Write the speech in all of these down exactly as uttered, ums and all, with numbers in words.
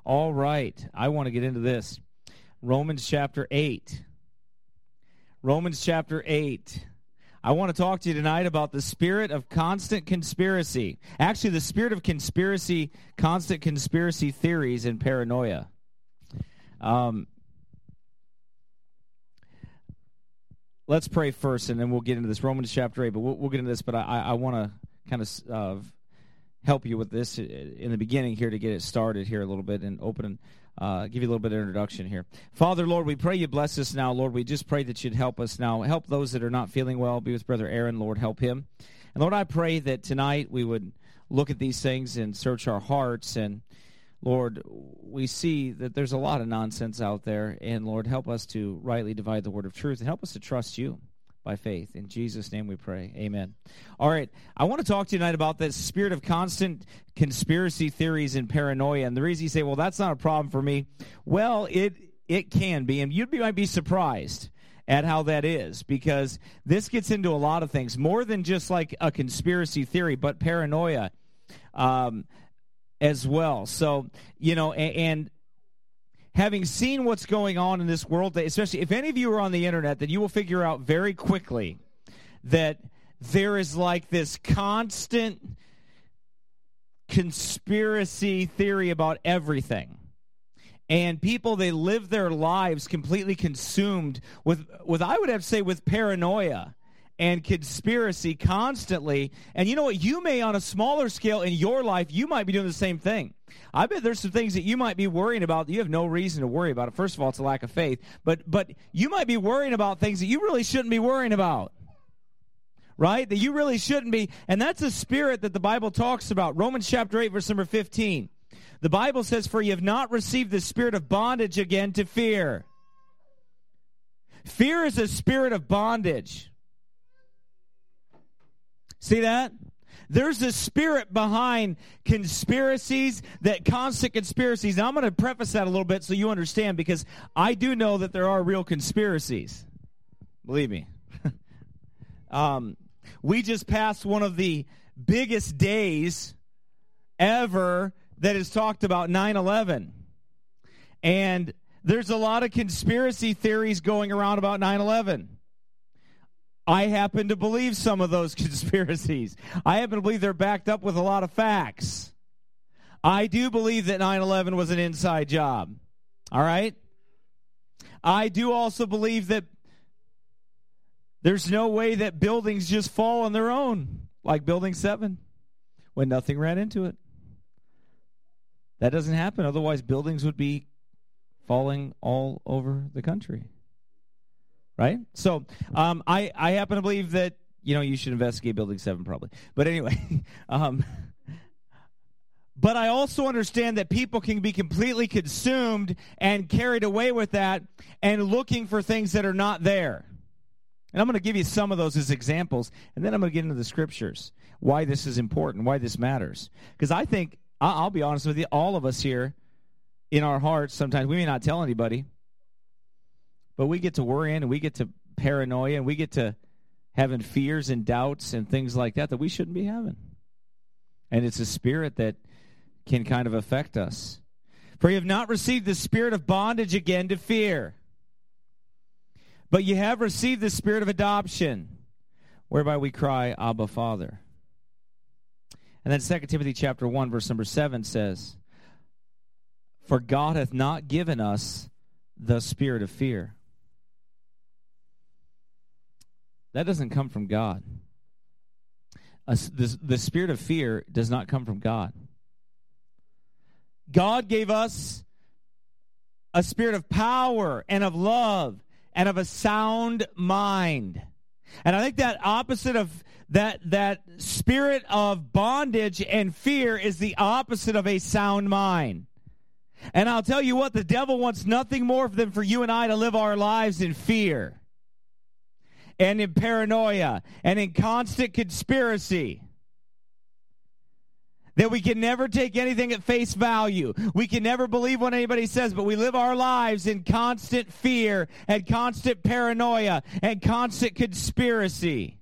All right. I want to get into this. Romans chapter eight. Romans chapter eight. I want to talk to you tonight about the spirit of constant conspiracy. Actually, the spirit of conspiracy, constant conspiracy theories and paranoia. Um, let's pray first, and then we'll get into this. Romans chapter eight, but we'll, we'll get into this. But I, I want to kind of uh, help you with this in the beginning here to get it started here a little bit and open Uh, give you a little bit of introduction here. Father, Lord, we pray you bless us now. Lord, we just pray that you'd help us now. Help those that are not feeling well. Be with Brother Aaron. Lord, help him. And Lord, I pray that tonight we would look at these things and search our hearts. And Lord, we see that there's a lot of nonsense out there. And Lord, help us to rightly divide the word of truth and help us to trust you by faith. In Jesus' name we pray. Amen. All right. I want to talk to you tonight about this spirit of constant conspiracy theories and paranoia. And the reason you say, well, that's not a problem for me. Well, it it can be. And you might be surprised at how that is, because this gets into a lot of things, more than just like a conspiracy theory, but paranoia um, as well. So, you know, and, and having seen what's going on in this world, especially if any of you are on the internet, then you will figure out very quickly that there is like this constant conspiracy theory about everything. And people, they live their lives completely consumed with, with I would have to say, with paranoia and conspiracy constantly. And you know what? You may, on a smaller scale in your life, you might be doing the same thing. I bet there's some things that you might be worrying about that you have no reason to worry about. First of all, it's a lack of faith. But but you might be worrying about things that you really shouldn't be worrying about. Right? That you really shouldn't be. And that's a spirit that the Bible talks about. Romans chapter eight, verse number fifteen. The Bible says, for you have not received the spirit of bondage again to fear. Fear is a spirit of bondage. See that? There's a spirit behind conspiracies, that constant conspiracies. Now, I'm going to preface that a little bit so you understand, because I do know that there are real conspiracies. Believe me. um, we just passed one of the biggest days ever that is talked about, nine eleven. And there's a lot of conspiracy theories going around about nine eleven. I happen to believe some of those conspiracies. I happen to believe they're backed up with a lot of facts. I do believe that nine eleven was an inside job. All right? I do also believe that there's no way that buildings just fall on their own, like Building seven, when nothing ran into it. That doesn't happen. Otherwise, buildings would be falling all over the country. Right? So um, I, I happen to believe that, you know, you should investigate Building seven probably. But anyway, um, but I also understand that people can be completely consumed and carried away with that and looking for things that are not there. And I'm going to give you some of those as examples, and then I'm going to get into the scriptures, why this is important, why this matters. Because I think, I'll be honest with you, all of us here in our hearts, sometimes we may not tell anybody, but we get to worrying and we get to paranoia and we get to having fears and doubts and things like that that we shouldn't be having. And it's a spirit that can kind of affect us. For you have not received the spirit of bondage again to fear, but you have received the spirit of adoption, whereby we cry, Abba, Father. And then Second Timothy chapter one, verse number seven says, for God hath not given us the spirit of fear. That doesn't come from God. Uh, the, the spirit of fear does not come from God. God gave us a spirit of power and of love and of a sound mind. And I think that opposite of that, that spirit of bondage and fear is the opposite of a sound mind. And I'll tell you what, the devil wants nothing more than for you and I to live our lives in fear and in paranoia and in constant conspiracy. That we can never take anything at face value. We can never believe what anybody says, but we live our lives in constant fear and constant paranoia and constant conspiracy.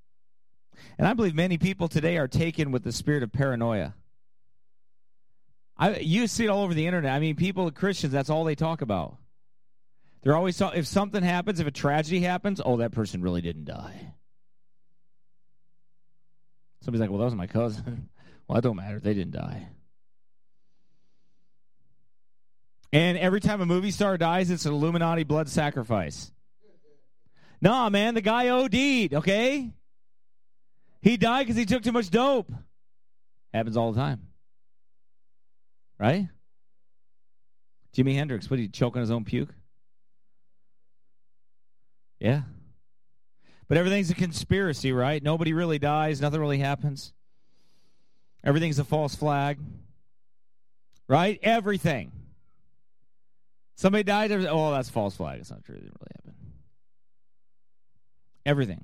And I believe many people today are taken with the spirit of paranoia. I, you see it all over the internet. I mean, people, Christians, that's all they talk about. They're always talk, if something happens, if a tragedy happens, oh, that person really didn't die. Somebody's like, well, that was my cousin. Well, that don't matter. They didn't die. And every time a movie star dies, it's an Illuminati blood sacrifice. Nah, man, the guy O D'd, okay? He died because he took too much dope. Happens all the time. Right? Jimi Hendrix, what, did he choke on his own puke? Yeah. But everything's a conspiracy, right? Nobody really dies. Nothing really happens. Everything's a false flag. Right? Everything. Somebody died. Oh, that's a false flag. It's not true. It didn't really happen. Everything.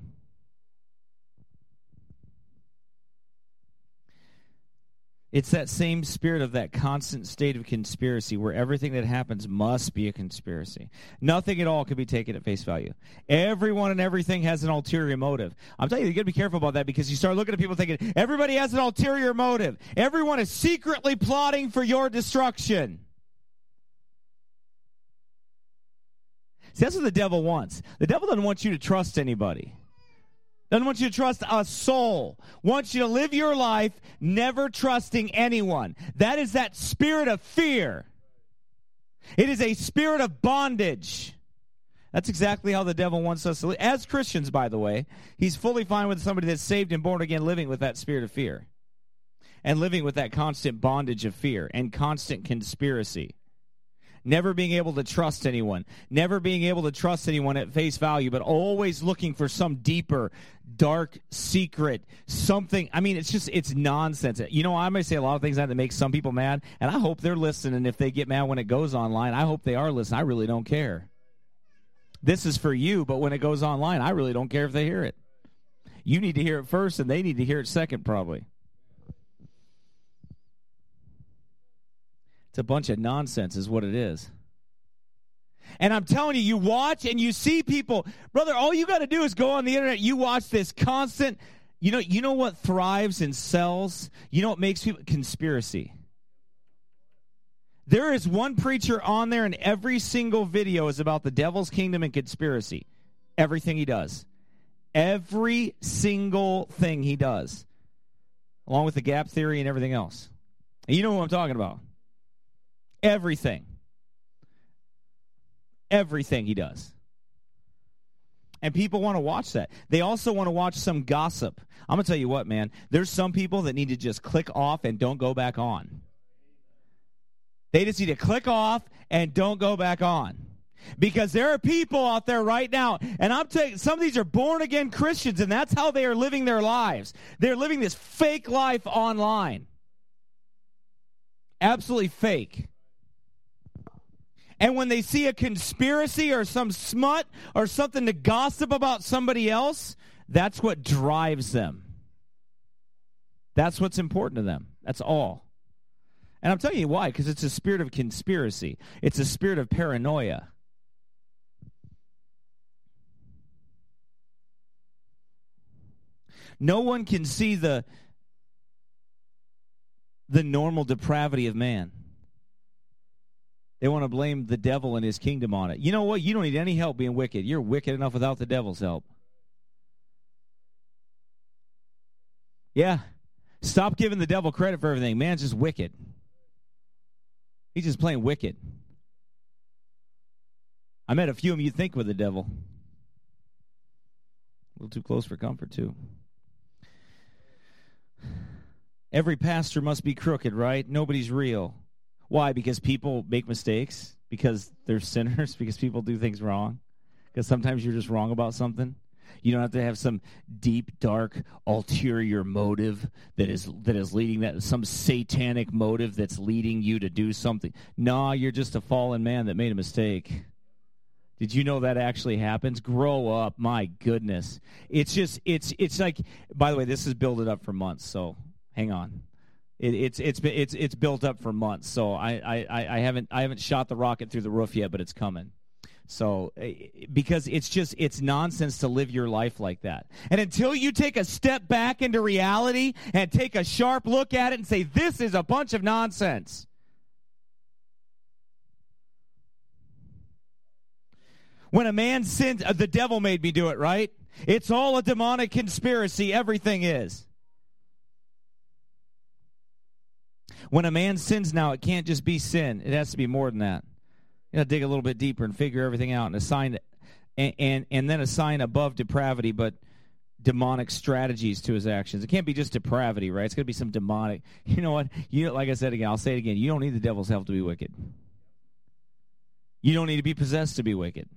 It's that same spirit of that constant state of conspiracy where everything that happens must be a conspiracy. Nothing at all can be taken at face value. Everyone and everything has an ulterior motive. I'm telling you, you got to be careful about that because you start looking at people thinking, everybody has an ulterior motive. Everyone is secretly plotting for your destruction. See, that's what the devil wants. The devil doesn't want you to trust anybody. Doesn't want you to trust a soul. Wants you to live your life never trusting anyone. That is that spirit of fear. It is a spirit of bondage. That's exactly how the devil wants us to live. As Christians, by the way, he's fully fine with somebody that's saved and born again living with that spirit of fear. And living with that constant bondage of fear and constant conspiracy. Never being able to trust anyone. Never being able to trust anyone at face value, but always looking for some deeper, dark secret, something. I mean, it's just, it's nonsense. You know, I may say a lot of things that make some people mad, and I hope they're listening. If they get mad when it goes online, I hope they are listening. I really don't care. This is for you, but when it goes online, I really don't care if they hear it. You need to hear it first, and they need to hear it second, probably. It's a bunch of nonsense is what it is. And I'm telling you, you watch and you see people. Brother, all you got to do is go on the internet. You watch this constant. You know, you know what thrives and sells? You know what makes people? Conspiracy. There is one preacher on there, and every single video is about the devil's kingdom and conspiracy. Everything he does. Every single thing he does. Along with the gap theory and everything else. And you know what I'm talking about. Everything. Everything he does. And people want to watch that. They also want to watch some gossip. I'm going to tell you what, man. There's some people that need to just click off and don't go back on. They just need to click off and don't go back on. Because there are people out there right now, and I'm telling some of these are born-again Christians, and that's how they are living their lives. They're living this fake life online. Absolutely fake. And when they see a conspiracy or some smut or something to gossip about somebody else, that's what drives them. That's what's important to them. That's all. And I'm telling you why, because it's a spirit of conspiracy. It's a spirit of paranoia. No one can see the, the normal depravity of man. They want to blame the devil and his kingdom on it. You know what? You don't need any help being wicked. You're wicked enough without the devil's help. Yeah. Stop giving the devil credit for everything. Man's just wicked. He's just plain wicked. I met a few of them you'd think were the devil. A little too close for comfort, too. Every pastor must be crooked, right? Nobody's real. Why? Because people make mistakes? Because they're sinners? Because people do things wrong? Because sometimes you're just wrong about something? You don't have to have some deep, dark, ulterior motive that is that is leading that, some satanic motive that's leading you to do something. No, you're just a fallen man that made a mistake. Did you know that actually happens? Grow up, my goodness. It's just, it's it's like, by the way, this has built up for months, so hang on. It, it's it's it's it's built up for months, so I, I, I haven't I haven't shot the rocket through the roof yet, but it's coming. So because it's just it's nonsense to live your life like that. And until you take a step back into reality and take a sharp look at it and say this is a bunch of nonsense, When a man sins, uh, the devil made me do it, right? It's all a demonic conspiracy. Everything is. When a man sins now, it can't just be sin. It has to be more than that. You got to dig a little bit deeper and figure everything out and assign, and, and, and then assign above depravity, but demonic strategies to his actions. It can't be just depravity, right? It's got to be some demonic. You know what? You know, like I said again, I'll say it again. You don't need the devil's help to be wicked. You don't need to be possessed to be wicked.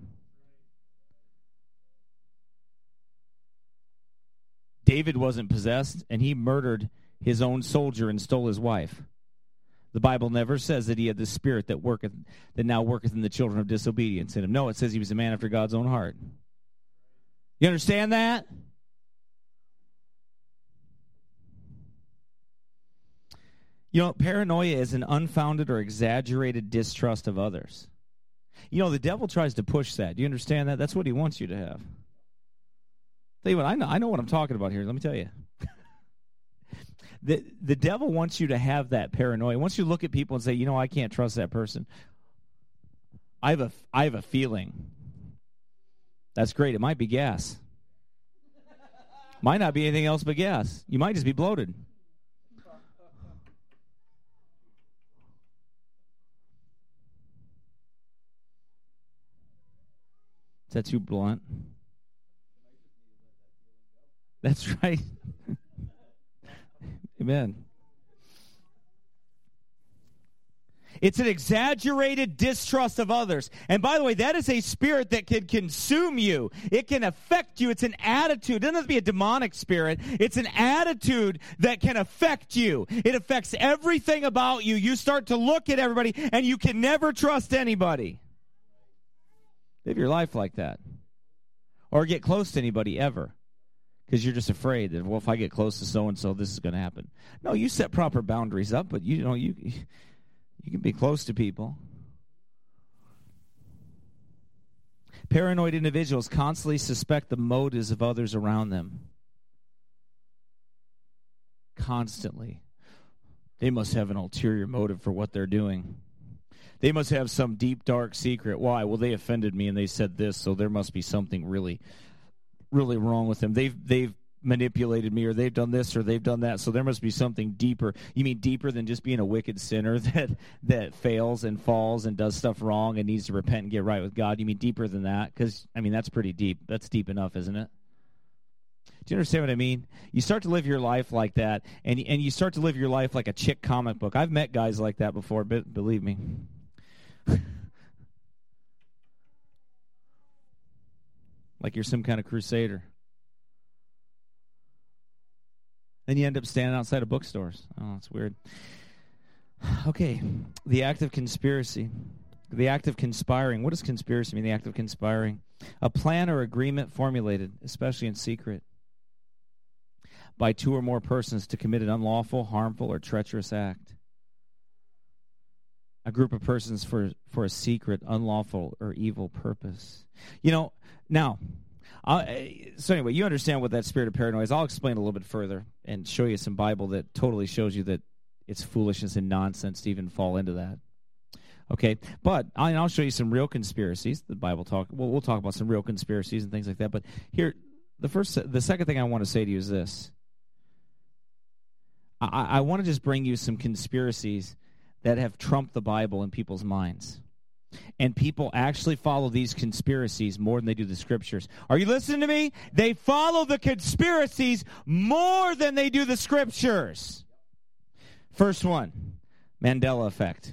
David wasn't possessed, and he murdered his own soldier and stole his wife. The Bible never says that he had the spirit that worketh, that now worketh in the children of disobedience in him. No, it says he was a man after God's own heart. You understand that? You know, paranoia is an unfounded or exaggerated distrust of others. You know, the devil tries to push that. Do you understand that? That's what he wants you to have. Tell you what, I know, I know what I'm talking about here. Let me tell you. the The devil wants you to have that paranoia. He wants you to look at people and say, you know, I can't trust that person. I have a, I have a feeling. That's great. It might be gas. Might not be anything else but gas. You might just be bloated. Is that too blunt? That's right. Amen. It's an exaggerated distrust of others. And by the way, that is a spirit that can consume you. It can affect you. It's an attitude. It doesn't have to be a demonic spirit. It's an attitude that can affect you. It affects everything about you. You start to look at everybody, and you can never trust anybody. Live your life like that. Or get close to anybody ever. Because you're just afraid that, well, if I get close to so-and-so, this is going to happen. No, you set proper boundaries up, but you know, you you can be close to people. Paranoid individuals constantly suspect the motives of others around them. Constantly. They must have an ulterior motive for what they're doing. They must have some deep, dark secret. Why? Well, they offended me and they said this, so there must be something really, really wrong with them. They've they've manipulated me, or they've done this, or they've done that, so there must be something deeper. You mean deeper than just being a wicked sinner that, that fails and falls and does stuff wrong and needs to repent and get right with God? You mean deeper than that? Because, I mean, that's pretty deep. That's deep enough, isn't it? Do you understand what I mean? You start to live your life like that, and, and you start to live your life like a chick comic book. I've met guys like that before, but believe me. Like you're some kind of crusader. Then you end up standing outside of bookstores. Oh, it's weird. Okay, the act of conspiracy. The act of conspiring. What does conspiracy mean, the act of conspiring? A plan or agreement formulated, especially in secret, by two or more persons to commit an unlawful, harmful, or treacherous act. A group of persons for, for a secret, unlawful, or evil purpose. You know, now, I'll, so anyway, you understand what that spirit of paranoia is. I'll explain a little bit further and show you some Bible that totally shows you that it's foolishness and nonsense to even fall into that. Okay, but I'll show you some real conspiracies. The Bible talk. Well, we'll talk about some real conspiracies and things like that. But here, the first, the second thing I want to say to you is this. I, I want to just bring you some conspiracies that have trumped the Bible in people's minds. And people actually follow these conspiracies more than they do the Scriptures. Are you listening to me? They follow the conspiracies more than they do the Scriptures. First one, Mandela effect.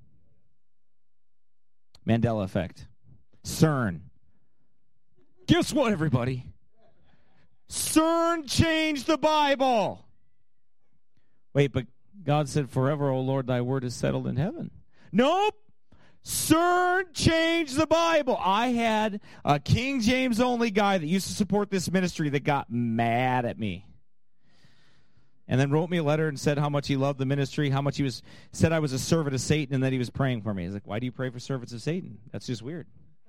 Mandela effect. CERN. Guess what, everybody? CERN changed the Bible. Wait, but God said, forever, O Lord, thy word is settled in heaven. Nope. CERN changed the Bible. I had a King James only guy that used to support this ministry that got mad at me. And then wrote me a letter and said how much he loved the ministry, how much he was, said I was a servant of Satan, and that he was praying for me. He's like, why do you pray for servants of Satan? That's just weird.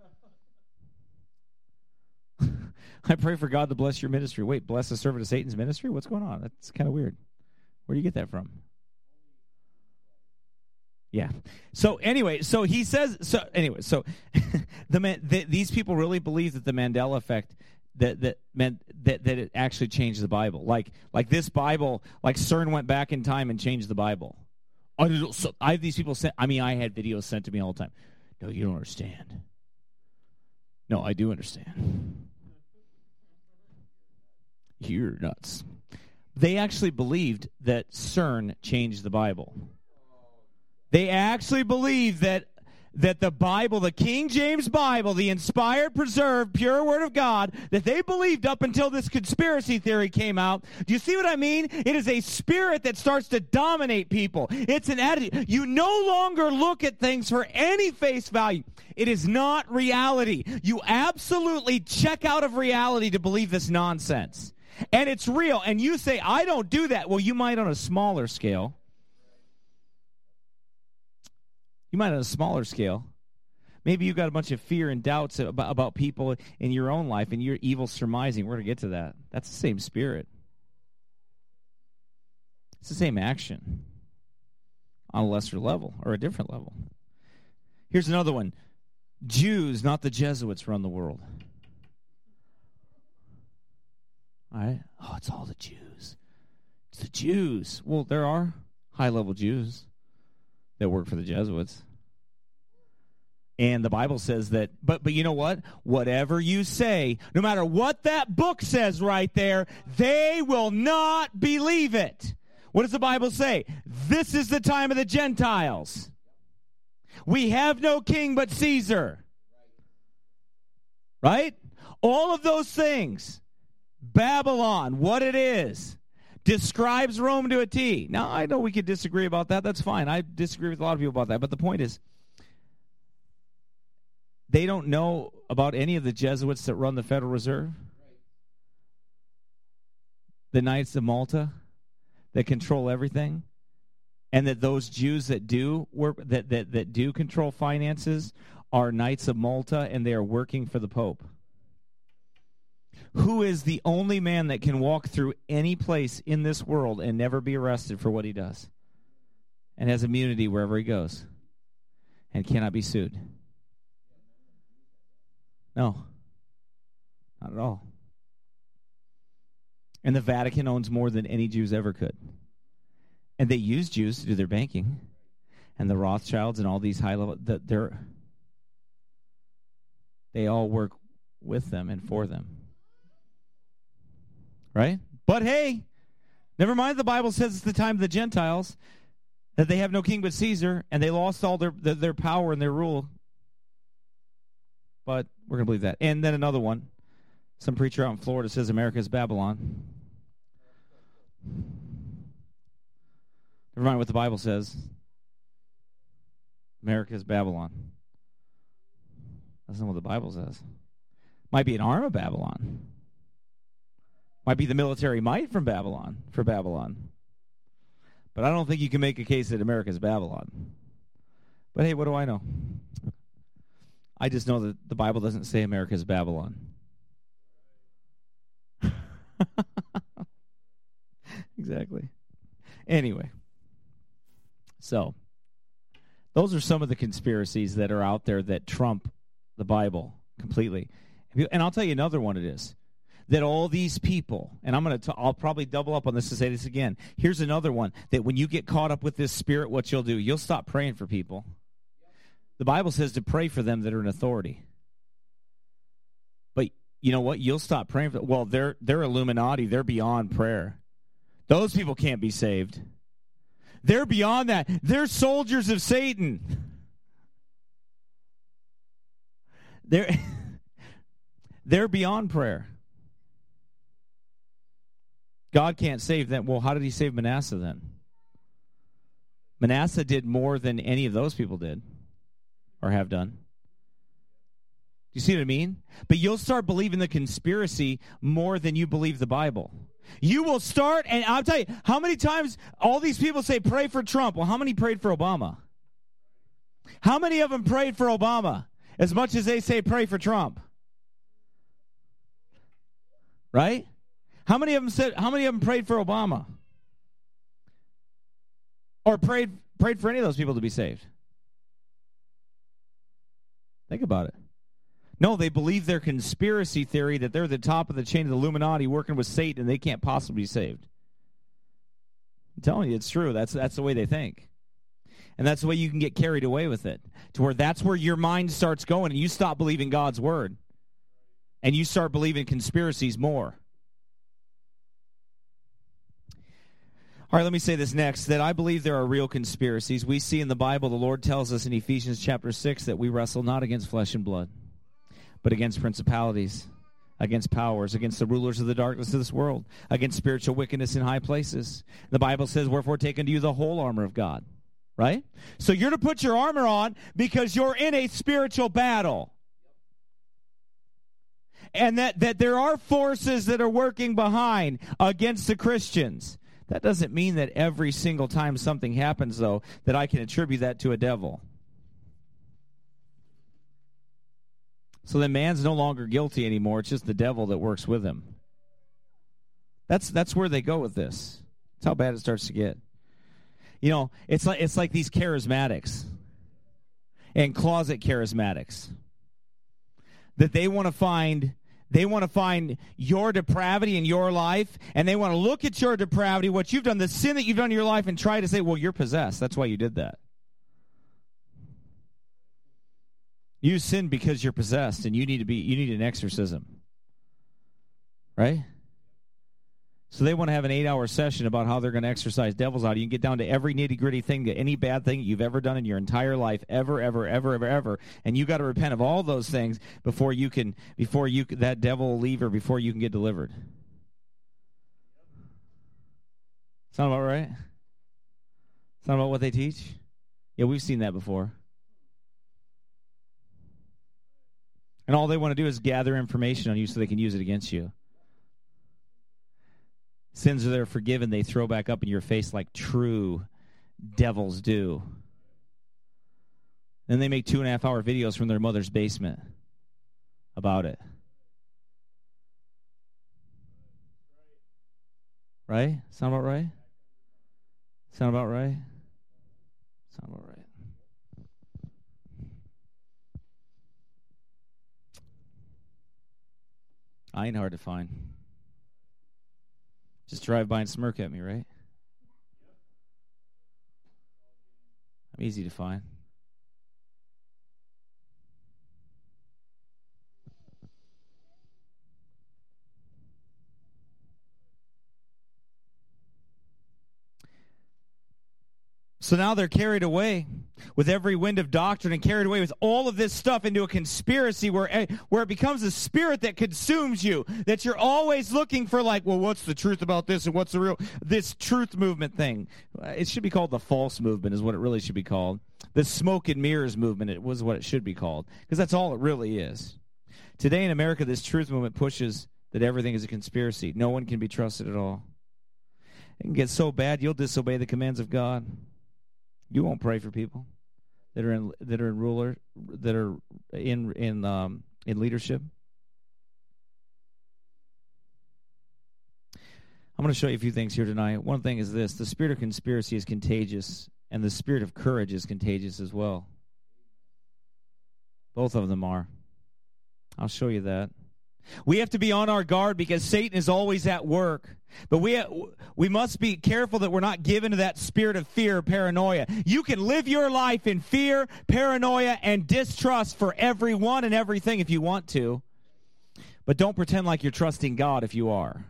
I pray for God to bless your ministry. Wait, bless a servant of Satan's ministry? What's going on? That's kind of weird. Where do you get that from? Yeah. So anyway, so he says. So anyway, so the, man, the these people really believe that the Mandela effect that that meant that that it actually changed the Bible. Like like this Bible, like CERN went back in time and changed the Bible. I, so I have these people sent. I mean, I had videos sent to me all the time. No, you don't understand. No, I do understand. You're nuts. They actually believed that CERN changed the Bible. They actually believed that that the Bible, the King James Bible, the inspired, preserved, pure Word of God, that they believed up until this conspiracy theory came out. Do you see what I mean? It is a spirit that starts to dominate people. It's an attitude. You no longer look at things for any face value. It is not reality. You absolutely check out of reality to believe this nonsense. And it's real. And you say, I don't do that. Well, you might on a smaller scale. You might on a smaller scale. Maybe you've got a bunch of fear and doubts about, about people in your own life, and you're evil surmising. We're going to get to that. That's the same spirit. It's the same action on a lesser level or a different level. Here's another one. Jews, not the Jesuits, run the world. All right? Oh, it's all the Jews. It's the Jews. Well, there are high-level Jews that work for the Jesuits. And the Bible says that, but but you know what? Whatever you say, no matter what that book says right there, they will not believe it. What does the Bible say? This is the time of the Gentiles. We have no king but Caesar. Right? All of those things. Babylon, what it is, describes Rome to a T. Now, I know we could disagree about that. That's fine. I disagree with a lot of people about that. But the point is, they don't know about any of the Jesuits that run the Federal Reserve, the Knights of Malta that control everything, and that those Jews that do work that that, that do control finances are Knights of Malta, and they are working for the Pope, who is the only man that can walk through any place in this world and never be arrested for what he does, and has immunity wherever he goes, and cannot be sued. No, not at all. And the Vatican owns more than any Jews ever could. And they use Jews to do their banking. And the Rothschilds and all these high-level, the, they're, they all work with them and for them. Right? But hey, never mind, the Bible says it's the time of the Gentiles, that they have no king but Caesar, and they lost all their, their, their power and their rule. But we're going to believe that. And then another one. Some preacher out in Florida says America is Babylon. Never mind what the Bible says. America is Babylon. That's not what the Bible says. Might be an arm of Babylon. Might be the military might from Babylon, for Babylon. But I don't think you can make a case that America is Babylon. But hey, what do I know? I just know that the Bible doesn't say America is Babylon. Exactly. Anyway, so those are some of the conspiracies that are out there that trump the Bible completely. And I'll tell you another one it is. That all these people, and I'm going to, I'll probably double up on this to say this again. Here's another one, that when you get caught up with this spirit, what you'll do, you'll stop praying for people. The Bible says to pray for them that are in authority. But you know what? You'll stop praying for them. Well, they're, they're Illuminati. They're beyond prayer. Those people can't be saved. They're beyond that. They're soldiers of Satan. They're, they're beyond prayer. God can't save them. Well, how did he save Manasseh then? Manasseh did more than any of those people did or have done. You see what I mean? But you'll start believing the conspiracy more than you believe the Bible. You will start, and I'll tell you, how many times all these people say, pray for Trump. Well, how many prayed for Obama? How many of them prayed for Obama as much as they say pray for Trump? Right? How many of them said, how many of them prayed for Obama? Or prayed prayed for any of those people to be saved. Think about it. No, they believe their conspiracy theory that they're the top of the chain of the Illuminati working with Satan and they can't possibly be saved. I'm telling you, it's true. That's that's the way they think. And that's the way you can get carried away with it, to where that's where your mind starts going and you stop believing God's word. And you start believing conspiracies more. All right, let me say this next, that I believe there are real conspiracies. We see in the Bible, the Lord tells us in Ephesians chapter six that we wrestle not against flesh and blood, but against principalities, against powers, against the rulers of the darkness of this world, against spiritual wickedness in high places. The Bible says, wherefore take unto you the whole armor of God. Right? So you're to put your armor on because you're in a spiritual battle. And that, that there are forces that are working behind against the Christians. That doesn't mean that every single time something happens, though, that I can attribute that to a devil. So then man's no longer guilty anymore. It's just the devil that works with him. That's that's where they go with this. That's how bad it starts to get. You know, it's like it's like these charismatics and closet charismatics that they want to find they want to find your depravity in your life, and they want to look at your depravity, what you've done, the sin that you've done in your life, and try to say, well, you're possessed. That's why you did that. You sinned because you're possessed, and you need to be you need an exorcism. Right? So they want to have an eight-hour session about how they're going to exorcise devils out of you. You can get down to every nitty-gritty thing, any bad thing you've ever done in your entire life, ever, ever, ever, ever, ever, and you got to repent of all those things before you can, before you that devil will leave, or before you can get delivered. Sound about right? Sound about what they teach? Yeah, we've seen that before. And all they want to do is gather information on you so they can use it against you. Sins are there forgiven, they throw back up in your face like true devils do. Then they make two and a half hour videos from their mother's basement about it. Right? Sound about right? Sound about right? Sound about right. I ain't hard to find. Just drive by and smirk at me, right? I'm easy to find. So now they're carried away with every wind of doctrine and carried away with all of this stuff into a conspiracy where, where it becomes a spirit that consumes you, that you're always looking for, like, well, what's the truth about this and what's the real, this truth movement thing. It should be called the false movement is what it really should be called. The smoke and mirrors movement it was what it should be called, because that's all it really is. Today in America, this truth movement pushes that everything is a conspiracy. No one can be trusted at all. It can get so bad you'll disobey the commands of God. You won't pray for people that are in that are in ruler that are in in um, in leadership. I'm going to show you a few things here tonight. One thing is this: the spirit of conspiracy is contagious, and the spirit of courage is contagious as well. Both of them are. I'll show you that. We have to be on our guard because Satan is always at work. But we we must be careful that we're not given to that spirit of fear or paranoia. You can live your life in fear, paranoia, and distrust for everyone and everything if you want to. But don't pretend like you're trusting God if you are.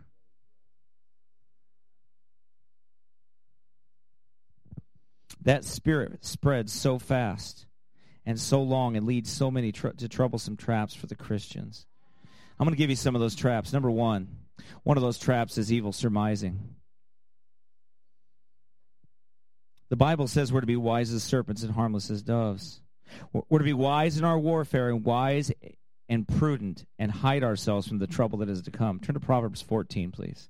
That spirit spreads so fast and so long and leads so many tr- to troublesome traps for the Christians. I'm going to give you some of those traps. Number one, one of those traps is evil surmising. The Bible says we're to be wise as serpents and harmless as doves. We're to be wise in our warfare and wise and prudent and hide ourselves from the trouble that is to come. Turn to Proverbs fourteen, please.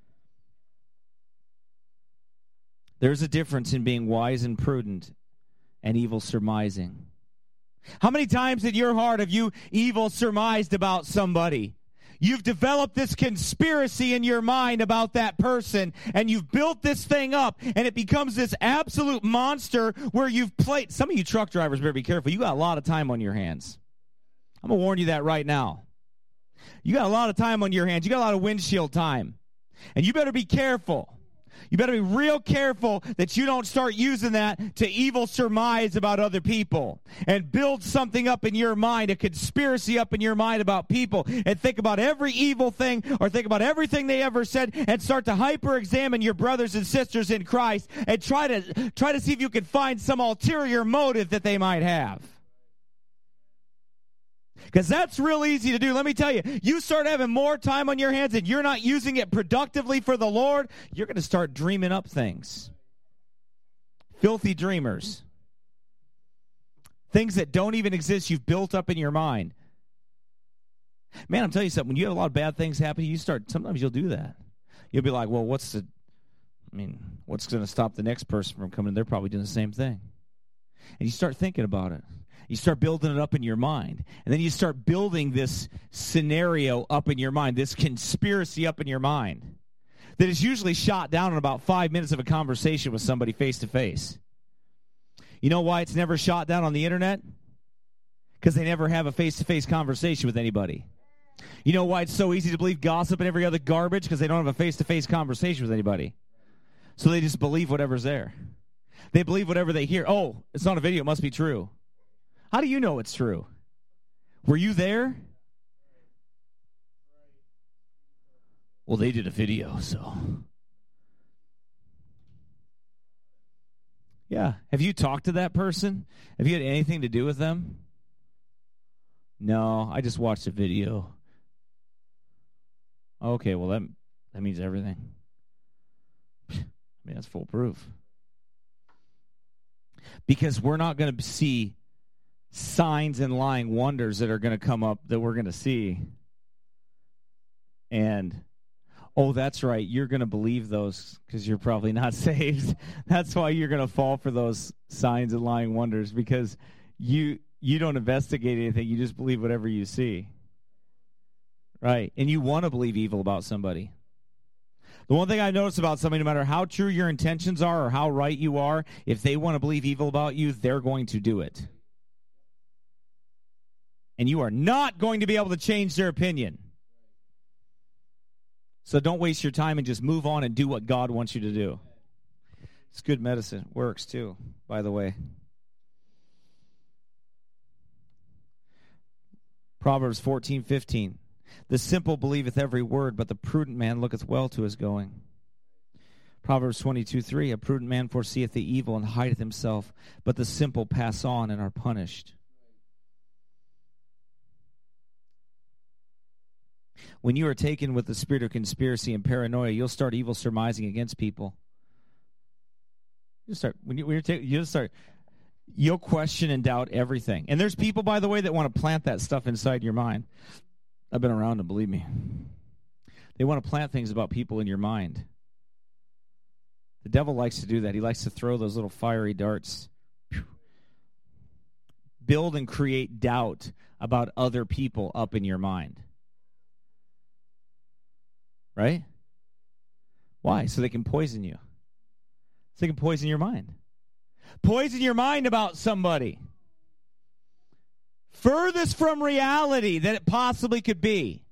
There's a difference in being wise and prudent and evil surmising. How many times in your heart have you evil surmised about somebody? You've developed this conspiracy in your mind about that person, and you've built this thing up, and it becomes this absolute monster where you've played. Some of you truck drivers better be careful. You got a lot of time on your hands. I'm going to warn you that right now. You got a lot of time on your hands. You got a lot of windshield time. And you better be careful. You better be real careful that you don't start using that to evil surmise about other people and build something up in your mind, a conspiracy up in your mind about people, and think about every evil thing or think about everything they ever said and start to hyper-examine your brothers and sisters in Christ and try to try to see if you can find some ulterior motive that they might have. Because that's real easy to do. Let me tell you, you start having more time on your hands and you're not using it productively for the Lord, you're going to start dreaming up things. Filthy dreamers. Things that don't even exist, you've built up in your mind. Man, I'm telling you something. When you have a lot of bad things happen, you start, sometimes you'll do that. You'll be like, well, what's the, I mean, what's going to stop the next person from coming? They're probably doing the same thing. And you start thinking about it. You start building it up in your mind. And then you start building this scenario up in your mind, this conspiracy up in your mind that is usually shot down in about five minutes of a conversation with somebody face to face. You know why it's never shot down on the internet? Because they never have a face-to-face conversation with anybody. You know why it's so easy to believe gossip and every other garbage? Because they don't have a face-to-face conversation with anybody. So they just believe whatever's there. They believe whatever they hear. Oh, it's not a video. It must be true. How do you know it's true? Were you there? Well, they did a video, so. Yeah. Have you talked to that person? Have you had anything to do with them? No, I just watched a video. Okay, well, that, that means everything. I mean, that's foolproof. Because we're not going to see signs and lying wonders that are going to come up that we're going to see. And, oh, that's right, you're going to believe those because you're probably not saved. That's why you're going to fall for those signs and lying wonders, because you you don't investigate anything. You just believe whatever you see. Right? And you want to believe evil about somebody. The one thing I notice about somebody, no matter how true your intentions are or how right you are, if they want to believe evil about you, they're going to do it. And you are not going to be able to change their opinion. So don't waste your time and just move on and do what God wants you to do. It's good medicine. It works too, by the way. Proverbs fourteen fifteen. The simple believeth every word, but the prudent man looketh well to his going. Proverbs twenty-two three. A prudent man foreseeth the evil and hideth himself, but the simple pass on and are punished. When you are taken with the spirit of conspiracy and paranoia, you'll start evil surmising against people. You start when, you, when you're taking, you'll start, you'll question and doubt everything. And there's people, by the way, that want to plant that stuff inside your mind. I've been around them, believe me. They want to plant things about people in your mind. The devil likes to do that. He likes to throw those little fiery darts. Build and create doubt about other people up in your mind. Right? Why? So they can poison you. So they can poison your mind. Poison your mind about somebody. Furthest from reality that it possibly could be.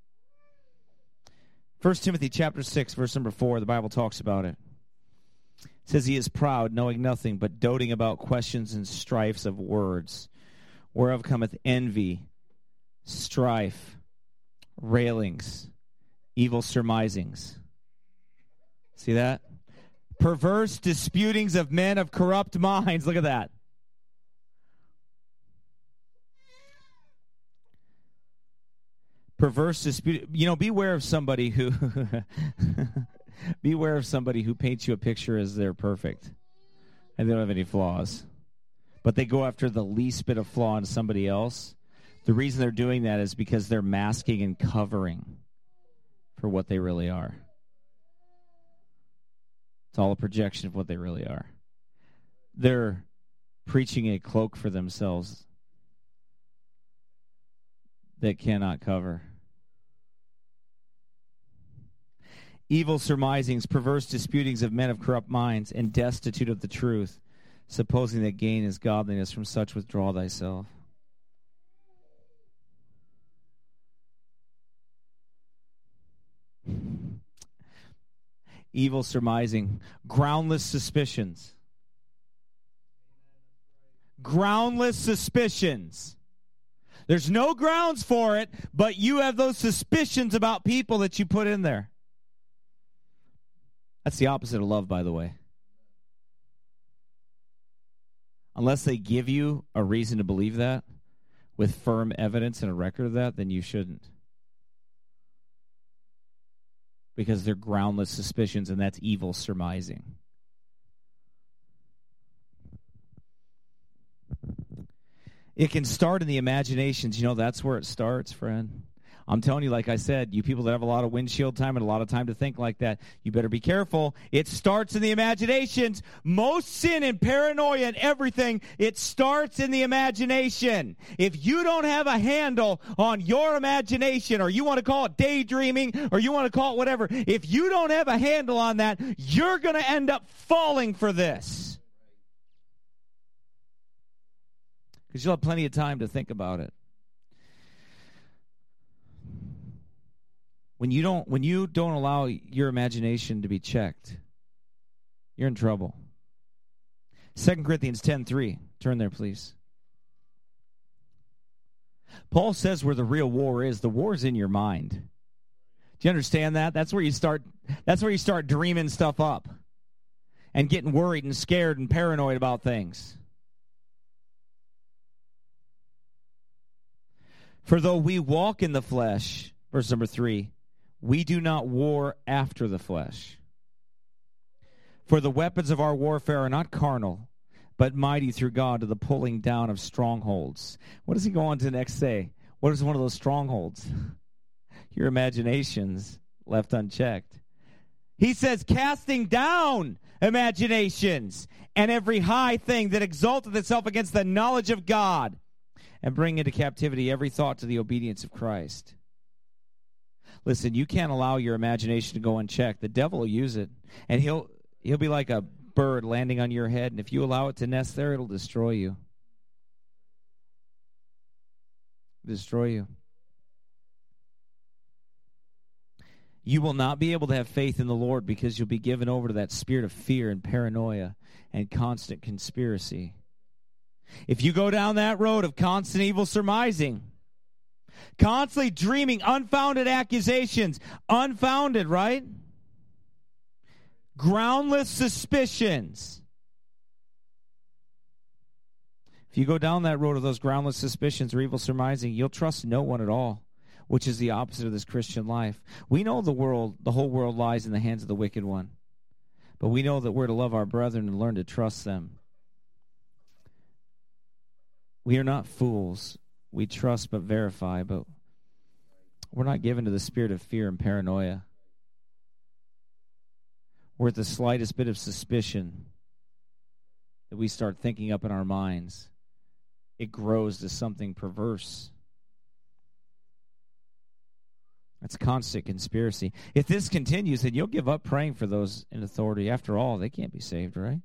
First Timothy chapter six, verse number four, the Bible talks about it. It says, he is proud, knowing nothing, but doting about questions and strifes of words, whereof cometh envy, strife, railings, evil surmisings. See that? Perverse disputings of men of corrupt minds. Look at that. Perverse dispute. You know, beware of somebody who beware of somebody who paints you a picture as they're perfect and they don't have any flaws, but they go after the least bit of flaw in somebody else. The reason they're doing that is because they're masking and covering for what they really are. It's all a projection of what they really are. They're preaching a cloak for themselves that cannot cover. evil surmisings, perverse disputings of men of corrupt minds, and destitute of the truth, supposing that gain is godliness. From such withdraw thyself. Evil surmising, groundless suspicions. Groundless suspicions. There's no grounds for it, but you have those suspicions about people that you put in there. That's the opposite of love, by the way. Unless they give you a reason to believe that, with firm evidence and a record of that, then you shouldn't. Because they're groundless suspicions, and that's evil surmising. It can start in the imaginations. You know, that's where it starts, friend. I'm telling you, like I said, you people that have a lot of windshield time and a lot of time to think like that, you better be careful. It starts in the imaginations. Most sin and paranoia and everything, it starts in the imagination. If you don't have a handle on your imagination, or you want to call it daydreaming, or you want to call it whatever, if you don't have a handle on that, you're going to end up falling for this. Because you'll have plenty of time to think about it. When you don't, when you don't allow your imagination to be checked, you're in trouble. Second Corinthians ten three. Turn there, please. Paul says where the real war is, the war is in your mind. Do you understand that? That's where you start, that's where you start dreaming stuff up and getting worried and scared and paranoid about things. For though we walk in the flesh, verse number three, we do not war after the flesh. For the weapons of our warfare are not carnal, but mighty through God to the pulling down of strongholds. What does he go on to next say? What is one of those strongholds? Your imaginations left unchecked. He says, casting down imaginations and every high thing that exalteth itself against the knowledge of God, and bring into captivity every thought to the obedience of Christ. Listen, you can't allow your imagination to go unchecked. The devil will use it, and he'll he'll be like a bird landing on your head, and if you allow it to nest there, it'll destroy you. Destroy you. You will not be able to have faith in the Lord because you'll be given over to that spirit of fear and paranoia and constant conspiracy. If you go down that road of constant evil surmising, constantly dreaming unfounded accusations, unfounded, right? Groundless suspicions. If you go down that road of those groundless suspicions or evil surmising, you'll trust no one at all, which is the opposite of this Christian life. We know the world, the whole world lies in the hands of the wicked one, but we know that we're to love our brethren and learn to trust them. We are not fools. We trust but verify, but we're not given to the spirit of fear and paranoia. We're at the slightest bit of suspicion that we start thinking up in our minds, it grows to something perverse. That's constant conspiracy. If this continues, then you'll give up praying for those in authority. After all, they can't be saved, right?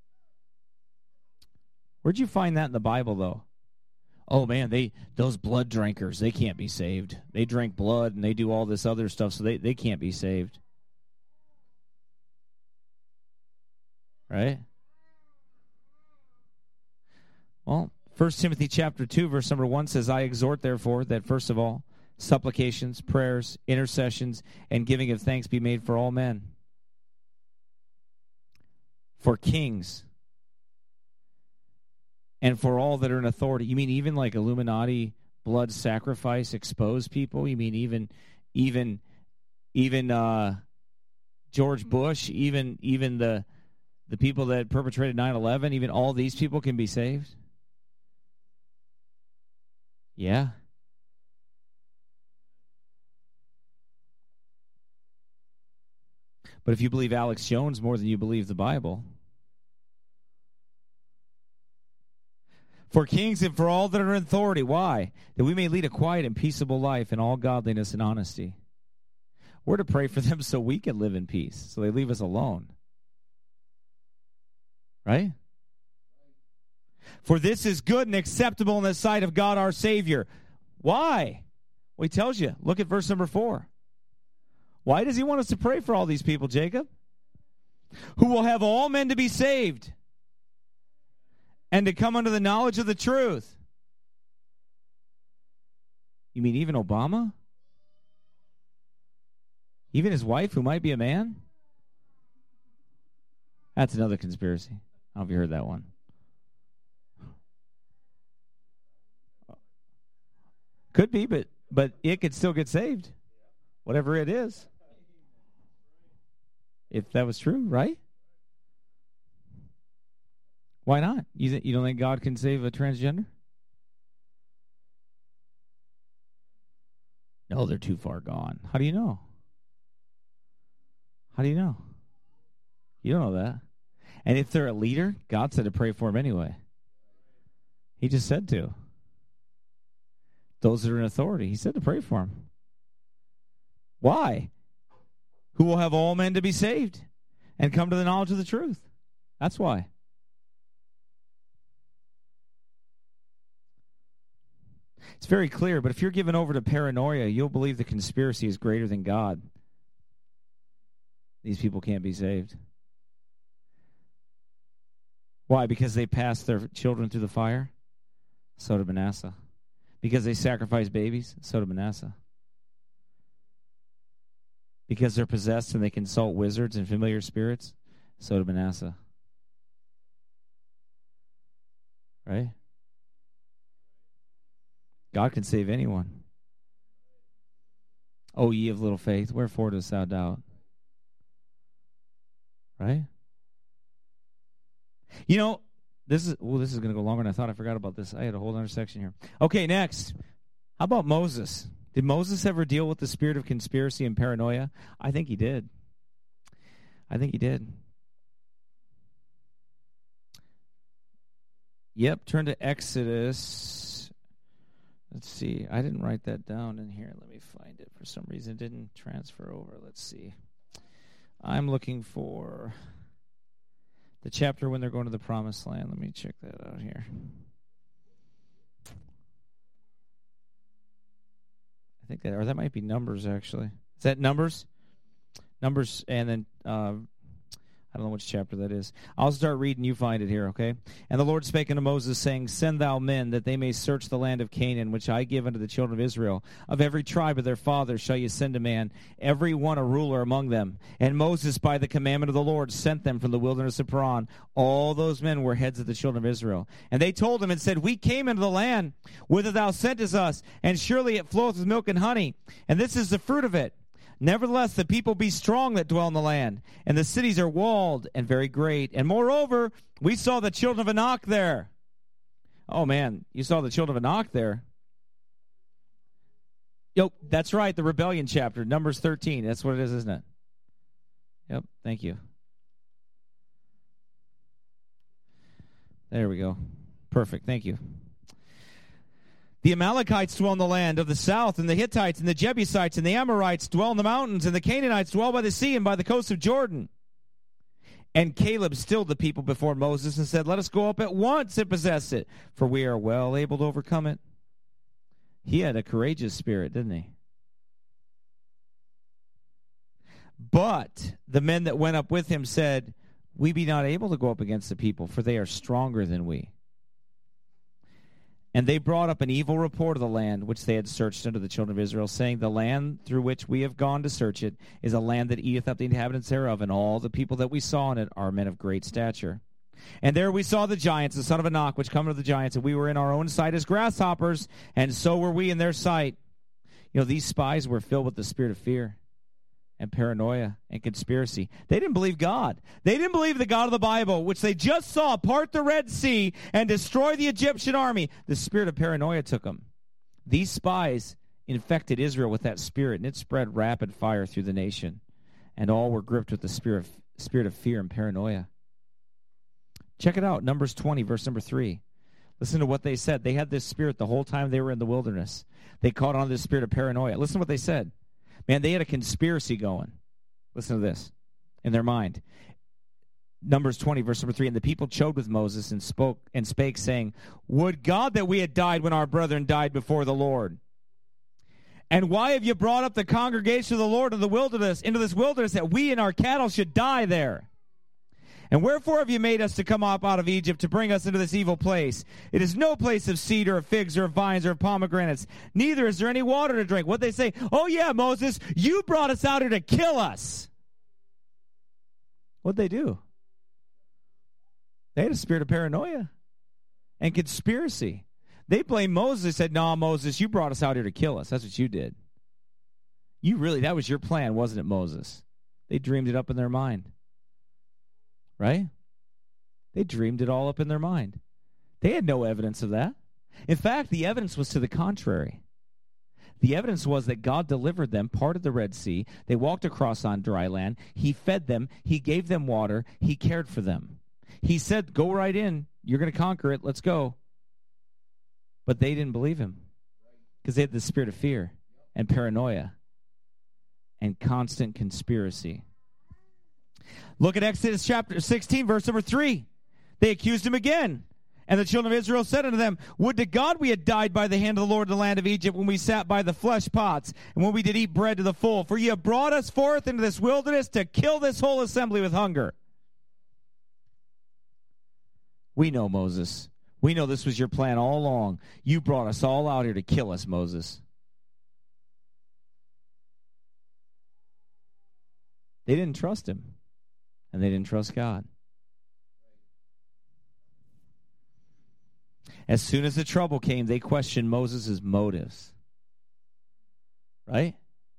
Where'd you find that in the Bible, though? Oh, man, they those blood drinkers, they can't be saved. They drink blood and they do all this other stuff, so they, they can't be saved. Right? Well, First Timothy chapter two, verse number one says, I exhort, therefore, that first of all, supplications, prayers, intercessions, and giving of thanks be made for all men, for kings, and for all that are in authority. You mean even like Illuminati blood sacrifice exposed people? You mean even even even uh, George Bush, even even the the people that perpetrated nine eleven, even all these people can be saved? Yeah. But if you believe Alex Jones more than you believe the Bible, for kings and for all that are in authority. Why? That we may lead a quiet and peaceable life in all godliness and honesty. We're to pray for them so we can live in peace, so they leave us alone. Right? For this is good and acceptable in the sight of God our Savior. Why? Well, he tells you. Look at verse number four. Why does he want us to pray for all these people, Jacob? Who will have all men to be saved and to come unto the knowledge of the truth. You mean even Obama? Even his wife, who might be a man? That's another conspiracy. I don't know if you heard that one. Could be, but but it could still get saved. Whatever it is. If that was true, right? Why not? You, th- you don't think God can save a transgender? No, they're too far gone. How do you know? How do you know? You don't know that. And if they're a leader, God said to pray for them anyway. He just said to. Those that are in authority, he said to pray for them. Why? Who will have all men to be saved and come to the knowledge of the truth. That's why. It's very clear, but if you're given over to paranoia, you'll believe the conspiracy is greater than God. These people can't be saved. Why? Because they passed their children through the fire? So did Manasseh. Because they sacrificed babies? So did Manasseh. Because they're possessed and they consult wizards and familiar spirits? So did Manasseh. Right? God can save anyone. O ye of little faith, wherefore dost thou doubt? Right? You know, this is well, this is going to go longer than I thought. I forgot about this. I had a whole other section here. Okay, next. How about Moses? Did Moses ever deal with the spirit of conspiracy and paranoia? I think he did. I think he did. Yep, turn to Exodus. Let's see. I didn't write that down in here. Let me find it. For some reason, it didn't transfer over. Let's see. I'm looking for the chapter when they're going to the promised land. Let me check that out here. I think that, or that might be Numbers, actually. Is that Numbers? Numbers, and then, uh, I don't know which chapter that is. I'll start reading, you find it here, okay? And the Lord spake unto Moses, saying, Send thou men, that they may search the land of Canaan, which I give unto the children of Israel. Of every tribe of their fathers shall you send a man, every one a ruler among them. And Moses, by the commandment of the Lord, sent them from the wilderness of Paran. All those men were heads of the children of Israel. And they told him and said, We came into the land whither thou sentest us, and surely it floweth with milk and honey, and this is the fruit of it. Nevertheless, the people be strong that dwell in the land, and the cities are walled and very great. And moreover, we saw the children of Anak there. Oh, man, you saw the children of Anak there. Yo, that's right, the rebellion chapter, Numbers thirteen. That's what it is, isn't it? Yep, thank you. There we go. Perfect, thank you. The Amalekites dwell in the land of the south, and the Hittites, and the Jebusites, and the Amorites dwell in the mountains, and the Canaanites dwell by the sea and by the coast of Jordan. And Caleb stilled the people before Moses and said, Let us go up at once and possess it, for we are well able to overcome it. He had a courageous spirit, didn't he? But the men that went up with him said, We be not able to go up against the people, for they are stronger than we. And they brought up an evil report of the land which they had searched unto the children of Israel, saying, The land through which we have gone to search it is a land that eateth up the inhabitants thereof, and all the people that we saw in it are men of great stature. And there we saw the giants, the son of Anak, which come of the giants, and we were in our own sight as grasshoppers, and so were we in their sight. You know, these spies were filled with the spirit of fear and paranoia and conspiracy. They didn't believe God. They didn't believe the God of the Bible, which they just saw part the Red Sea and destroy the Egyptian army. The spirit of paranoia took them. These spies infected Israel with that spirit, and it spread rapid fire through the nation. And all were gripped with the spirit of, spirit of fear and paranoia. Check it out, Numbers twenty, verse number three. Listen to what they said. They had this spirit the whole time they were in the wilderness. They caught on to this spirit of paranoia. Listen to what they said. Man, they had a conspiracy going. Listen to this. In their mind. Numbers twenty, verse number three. And the people chode with Moses and spoke and spake, saying, Would God that we had died when our brethren died before the Lord. And why have you brought up the congregation of the Lord in the wilderness, into this wilderness, that we and our cattle should die there? And wherefore have you made us to come up out of Egypt to bring us into this evil place? It is no place of seed or of figs or of vines or of pomegranates. Neither is there any water to drink. What they say, oh yeah, Moses, you brought us out here to kill us. What'd they do? They had a spirit of paranoia and conspiracy. They blamed Moses. They said, no, Moses, you brought us out here to kill us. That's what you did. You really, that was your plan, wasn't it, Moses? They dreamed it up in their mind. Right? They dreamed it all up in their mind. They had no evidence of that. In fact, the evidence was to the contrary. The evidence was that God delivered them, parted the Red Sea. They walked across on dry land. He fed them. He gave them water. He cared for them. He said, go right in. You're going to conquer it. Let's go. But they didn't believe him because they had the spirit of fear and paranoia and constant conspiracy. Look at Exodus chapter sixteen, verse number three. They accused him again. And the children of Israel said unto them, Would to God we had died by the hand of the Lord in the land of Egypt, when we sat by the flesh pots, and when we did eat bread to the full. For ye have brought us forth into this wilderness to kill this whole assembly with hunger. We know, Moses. We know this was your plan all along. You brought us all out here to kill us, Moses. They didn't trust him. And they didn't trust God. As soon as the trouble came, they questioned Moses' motives. Right?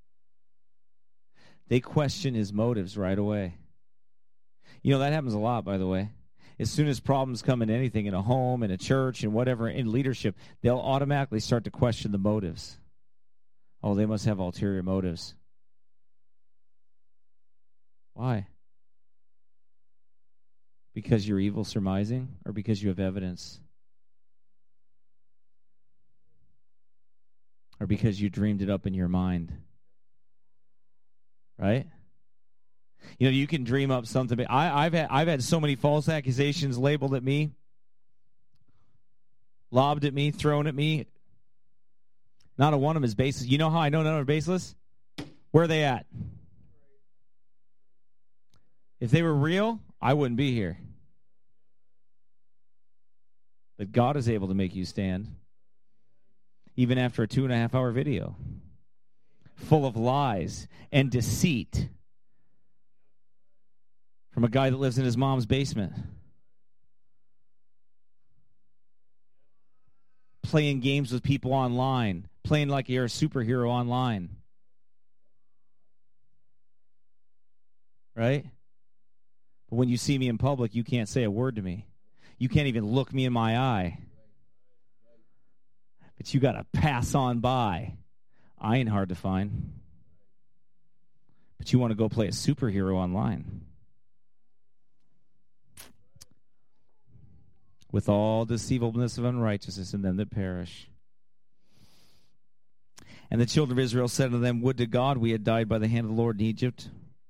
They questioned his motives right away. You know, that happens a lot, by the way. As soon as problems come in anything, in a home, in a church, and whatever, in leadership, they'll automatically start to question the motives. Oh, they must have ulterior motives. Why? Because you're evil surmising, or because you have evidence? Or because you dreamed it up in your mind? Right? You know, you can dream up something. I, I've had I've had so many false accusations labeled at me, lobbed at me, thrown at me. Not a one of them is baseless. You know how I know none are baseless? Where are they at? If they were real, I wouldn't be here. But God is able to make you stand, even after a two and a half hour video, full of lies and deceit from a guy that lives in his mom's basement, playing games with people online, playing like you're a superhero online. Right? But when you see me in public, you can't say a word to me. You can't even look me in my eye. But you got to pass on by. I ain't hard to find. But you want to go play a superhero online. With all deceivableness of unrighteousness in them that perish. And the children of Israel said unto them, Would to God we had died by the hand of the Lord in Egypt.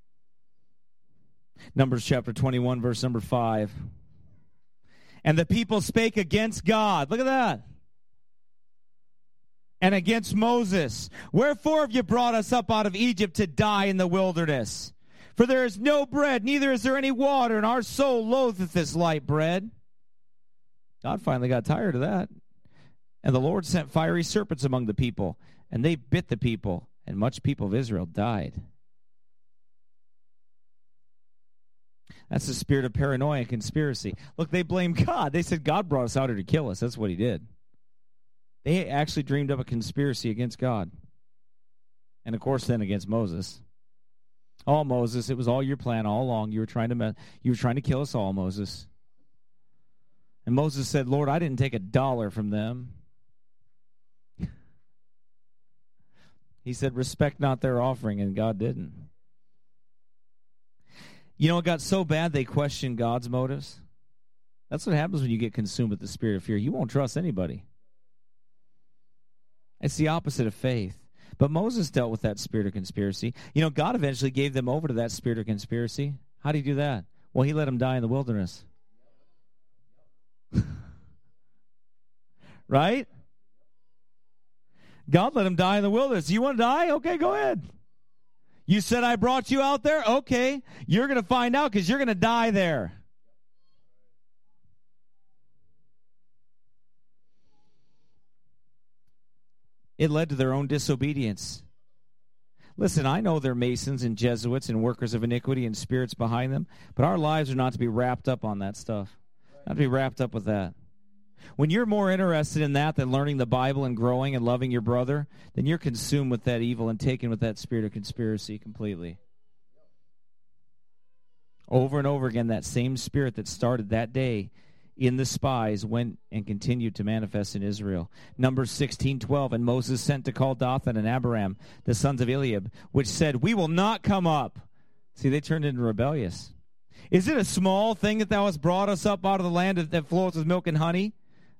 Numbers chapter twenty-one, verse number five. And the people spake against God. Look at that. And against Moses. Wherefore have you brought us up out of Egypt to die in the wilderness? For there is no bread, neither is there any water, and our soul loatheth this light bread. God finally got tired of that. And the Lord sent fiery serpents among the people, and they bit the people, and much people of Israel died. That's the spirit of paranoia and conspiracy. Look, they blame God. They said God brought us out here to kill us. That's what he did. They actually dreamed up a conspiracy against God. And, of course, then against Moses. Oh, Moses, it was all your plan all along. You were trying to me- you were trying to kill us all, Moses. And Moses said, Lord, I didn't take a dollar from them. He said, respect not their offering, and God didn't. You know, it got so bad they questioned God's motives. That's what happens when you get consumed with the spirit of fear. You won't trust anybody. It's the opposite of faith. But Moses dealt with that spirit of conspiracy. You know, God eventually gave them over to that spirit of conspiracy. How did he do that? Well, he let them die in the wilderness. Right? God let them die in the wilderness. You want to die? Okay, go ahead. You said I brought you out there? Okay. You're going to find out because you're going to die there. It led to their own disobedience. Listen, I know they're Masons and Jesuits and workers of iniquity and spirits behind them, but our lives are not to be wrapped up on that stuff. Not to be wrapped up with that. When you're more interested in that than learning the Bible and growing and loving your brother, then you're consumed with that evil and taken with that spirit of conspiracy completely. Over and over again, that same spirit that started that day in the spies went and continued to manifest in Israel. Numbers sixteen twelve, and Moses sent to call Dathan and Abiram, the sons of Eliab, which said, we will not come up. See, they turned into rebellious. Is it a small thing that thou hast brought us up out of the land that flows with milk and honey?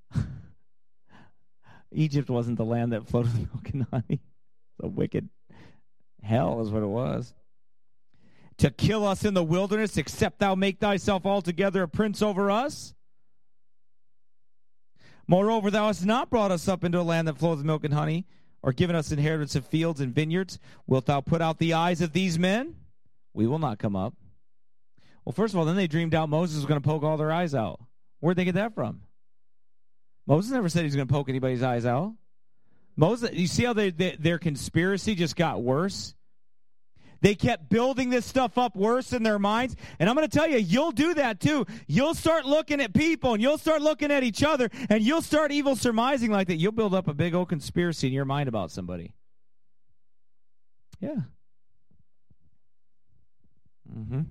Egypt wasn't the land that flowed with milk and honey. The wicked hell is what it was. To kill us in the wilderness, except thou make thyself altogether a prince over us? Moreover, thou hast not brought us up into a land that flows with milk and honey, or given us inheritance of fields and vineyards. Wilt thou put out the eyes of these men? We will not come up. Well, first of all, then they dreamed out Moses was going to poke all their eyes out. Where'd they get that from? Moses never said he was going to poke anybody's eyes out. Moses, you see how they, they, their conspiracy just got worse? They kept building this stuff up worse in their minds. And I'm going to tell you, you'll do that too. You'll start looking at people and you'll start looking at each other and you'll start evil surmising like that. You'll build up a big old conspiracy in your mind about somebody. Yeah. Mm-hmm.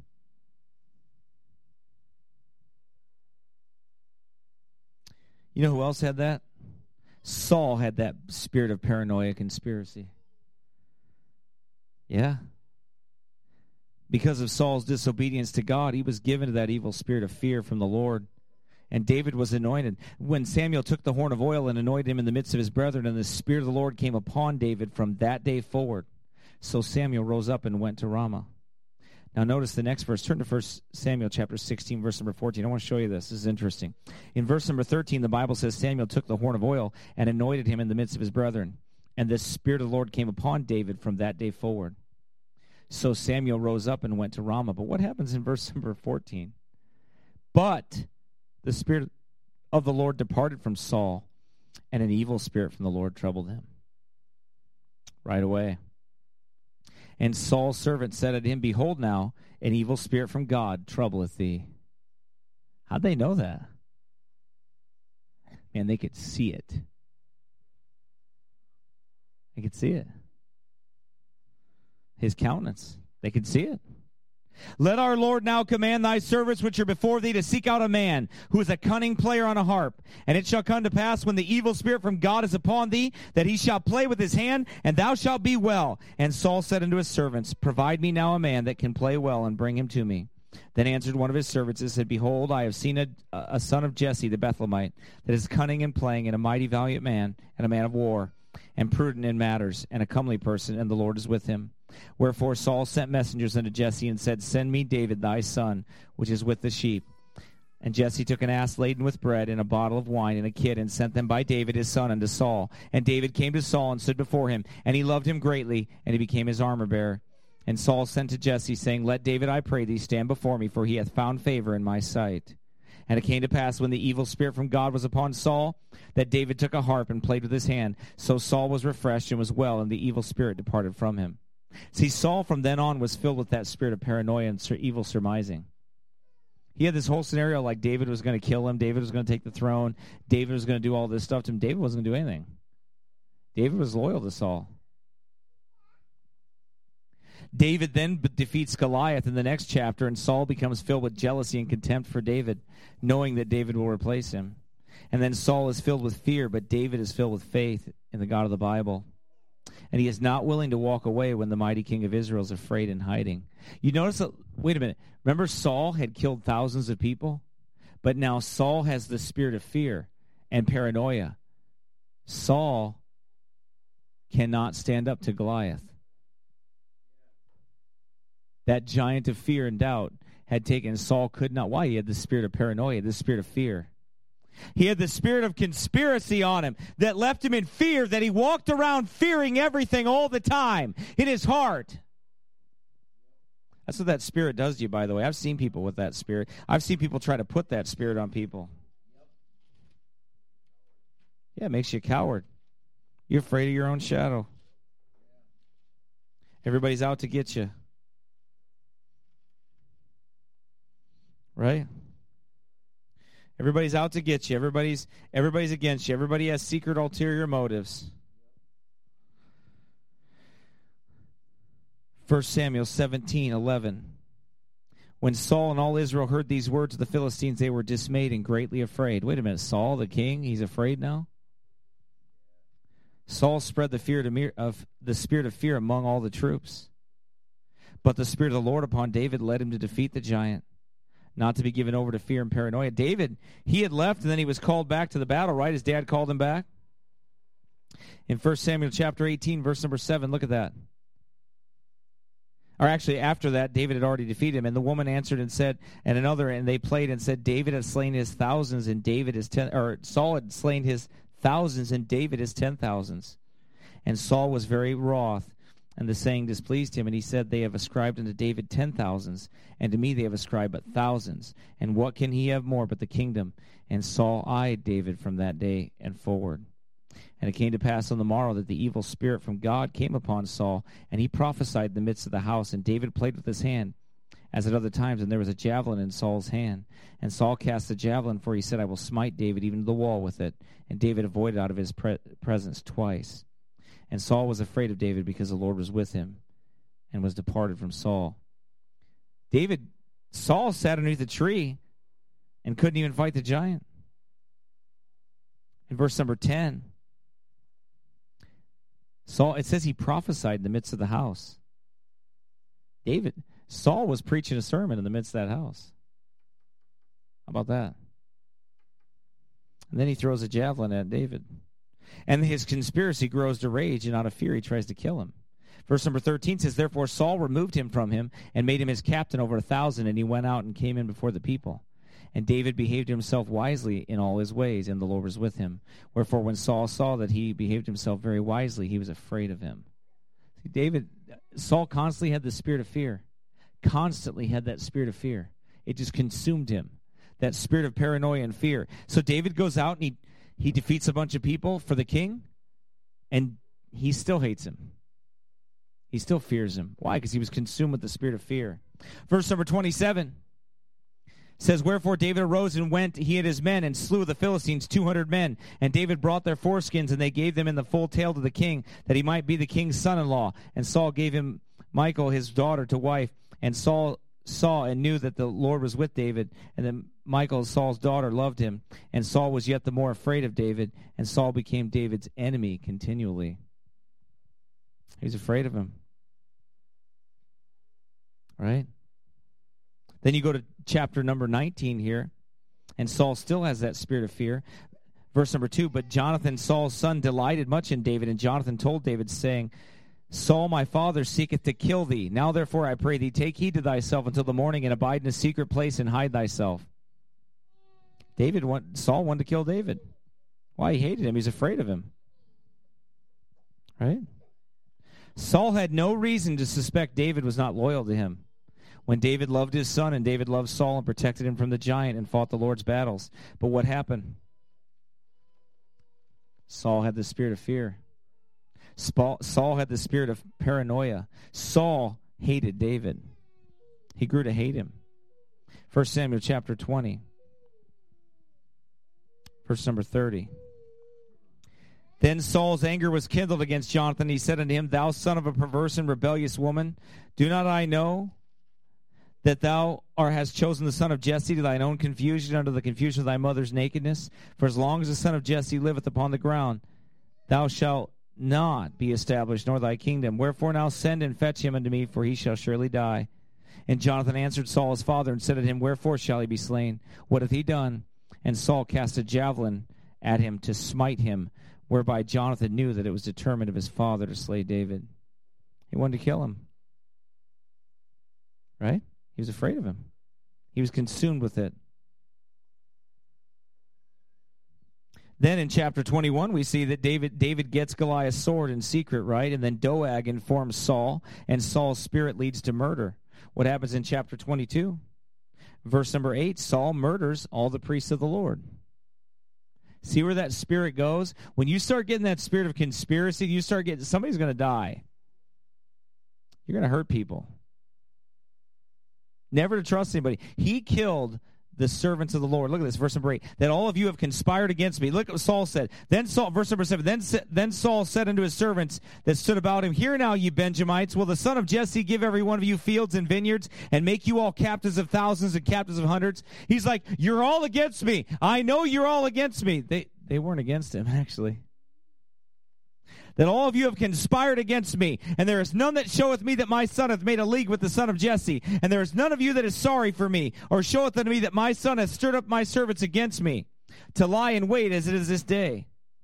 You know who else had that? Saul had that spirit of paranoia conspiracy. Yeah. Because of Saul's disobedience to God, he was given to that evil spirit of fear from the Lord. And David was anointed. When Samuel took the horn of oil and anointed him in the midst of his brethren, and the Spirit of the Lord came upon David from that day forward. So Samuel rose up and went to Ramah. Now notice the next verse. Turn to First Samuel chapter sixteen, verse number fourteen. I want to show you this. This is interesting. In verse number thirteen, the Bible says, Samuel took the horn of oil and anointed him in the midst of his brethren. And the Spirit of the Lord came upon David from that day forward. So Samuel rose up and went to Ramah. But what happens in verse number fourteen? But the Spirit of the Lord departed from Saul, and an evil spirit from the Lord troubled him. Right away. And Saul's servant said unto him, behold now, an evil spirit from God troubleth thee. How'd they know that? Man, they could see it. They could see it. His countenance. They could see it. Let our Lord now command thy servants which are before thee to seek out a man who is a cunning player on a harp. And it shall come to pass when the evil spirit from God is upon thee, that he shall play with his hand, and thou shalt be well. And Saul said unto his servants, provide me now a man that can play well, and bring him to me. Then answered one of his servants and said, behold, I have seen a, a son of Jesse the Bethlehemite, that is cunning in playing, and a mighty valiant man, and a man of war, and prudent in matters, and a comely person, and the Lord is with him. Wherefore Saul sent messengers unto Jesse and said, send me David thy son, which is with the sheep. And Jesse took an ass laden with bread and a bottle of wine and a kid, and sent them by David his son unto Saul. And David came to Saul and stood before him, and he loved him greatly, and he became his armor-bearer. And Saul sent to Jesse, saying, let David, I pray thee, stand before me, for he hath found favor in my sight. And it came to pass, when the evil spirit from God was upon Saul, that David took a harp and played with his hand. So Saul was refreshed and was well, and the evil spirit departed from him. See, Saul from then on was filled with that spirit of paranoia and evil surmising. He had this whole scenario like David was going to kill him, David was going to take the throne, David was going to do all this stuff to him. David wasn't going to do anything. David was loyal to Saul. David then defeats Goliath in the next chapter, and Saul becomes filled with jealousy and contempt for David, knowing that David will replace him. And then Saul is filled with fear, but David is filled with faith in the God of the Bible. And he is not willing to walk away when the mighty king of Israel is afraid and hiding. You notice that, wait a minute, remember Saul had killed thousands of people? But now Saul has the spirit of fear and paranoia. Saul cannot stand up to Goliath. That giant of fear and doubt had taken Saul could not. Why? He had the spirit of paranoia, the spirit of fear. He had the spirit of conspiracy on him that left him in fear, that he walked around fearing everything all the time in his heart. That's what that spirit does to you, by the way. I've seen people with that spirit. I've seen people try to put that spirit on people. Yeah, it makes you a coward. You're afraid of your own shadow. Everybody's out to get you. Right? Everybody's out to get you. Everybody's everybody's against you. Everybody has secret ulterior motives. First Samuel seventeen eleven. When Saul and all Israel heard these words of the Philistines, they were dismayed and greatly afraid. Wait a minute, Saul, the king, he's afraid now? Saul spread the fear of the spirit of fear among all the troops. But the Spirit of the Lord upon David led him to defeat the giant, not to be given over to fear and paranoia. David, he had left, and then he was called back to the battle, right? His dad called him back. In First Samuel chapter eighteen, verse number seven, look at that. Or actually, after that, David had already defeated him. And the woman answered and said, and another, and they played and said, David has slain his thousands, and David is ten, or Saul had slain his thousands, and David his ten thousands. And Saul was very wroth, and the saying displeased him. And he said, they have ascribed unto David ten thousands, and to me they have ascribed but thousands. And what can he have more but the kingdom? And Saul eyed David from that day and forward. And it came to pass on the morrow that the evil spirit from God came upon Saul, and he prophesied in the midst of the house. And David played with his hand, as at other times, and there was a javelin in Saul's hand. And Saul cast the javelin, for he said, I will smite David even to the wall with it. And David avoided out of his pre- presence twice. And Saul was afraid of David because the Lord was with him, and was departed from Saul. David, Saul sat underneath a tree and couldn't even fight the giant. In verse number ten, Saul, it says he prophesied in the midst of the house. David, Saul was preaching a sermon in the midst of that house. How about that? And then he throws a javelin at David. And his conspiracy grows to rage, and out of fear he tries to kill him. Verse number thirteen says, therefore Saul removed him from him, and made him his captain over a thousand, and he went out and came in before the people. And David behaved himself wisely in all his ways, and the Lord was with him. Wherefore when Saul saw that he behaved himself very wisely, he was afraid of him. See, David, Saul constantly had the spirit of fear. Constantly had that spirit of fear. It just consumed him. That spirit of paranoia and fear. So David goes out and he, he defeats a bunch of people for the king, and he still hates him. He still fears him. Why? Because he was consumed with the spirit of fear. Verse number twenty-seven. Says, wherefore David arose and went, he and his men, and slew the Philistines two hundred men. And David brought their foreskins, and they gave them in the full tale to the king, that he might be the king's son-in-law. And Saul gave him Michal, his daughter, to wife. And Saul saw and knew that the Lord was with David, and that Michal, Saul's daughter, loved him. And Saul was yet the more afraid of David, and Saul became David's enemy continually. He was afraid of him. Right? Then you go to chapter number nineteen here, and Saul still has that spirit of fear. Verse number two, but Jonathan, Saul's son, delighted much in David, and Jonathan told David, saying, Saul, my father, seeketh to kill thee. Now, therefore, I pray thee, take heed to thyself until the morning, and abide in a secret place, and hide thyself. David, want, Saul wanted to kill David. Why? He hated him. He's afraid of him. Right? Saul had no reason to suspect David was not loyal to him. When David loved his son, and David loved Saul and protected him from the giant and fought the Lord's battles. But what happened? Saul had the spirit of fear. Saul had the spirit of paranoia. Saul hated David. He grew to hate him. First Samuel chapter twenty. Verse number thirty. Then Saul's anger was kindled against Jonathan. He said unto him, thou son of a perverse and rebellious woman, do not I know that thou art, hast chosen the son of Jesse to thine own confusion, under the confusion of thy mother's nakedness? For as long as the son of Jesse liveth upon the ground, thou shalt not be established, nor thy kingdom. Wherefore now send and fetch him unto me, for he shall surely die. And Jonathan answered Saul his father, and said unto him, wherefore shall he be slain? What hath he done? And Saul cast a javelin at him to smite him whereby Jonathan knew that it was determined of his father to slay David. He wanted to kill him. Right? He was afraid of him. He was consumed with it. Then in chapter twenty-one, we see that David David gets Goliath's sword in secret, right? And then Doeg informs Saul, and Saul's spirit leads to murder. What happens in chapter twenty-two? Verse number eight, Saul murders all the priests of the Lord. See where that spirit goes? When you start getting that spirit of conspiracy, you start getting, somebody's going to die. You're going to hurt people. Never to trust anybody. He killed the servants of the Lord. Look at this, verse number eight. That all of you have conspired against me. Look at what Saul said. Then Saul, verse number seven, then, then Saul said unto his servants that stood about him, Hear now, ye Benjamites, will the son of Jesse give every one of you fields and vineyards, and make you all captives of thousands and captives of hundreds? He's like, you're all against me. I know you're all against me. They, they weren't against him, actually. That all of you have conspired against me, and there is none that showeth me that my son hath made a league with the son of Jesse, and there is none of you that is sorry for me, or showeth unto me that my son hath stirred up my servants against me, to lie in wait as it is this day.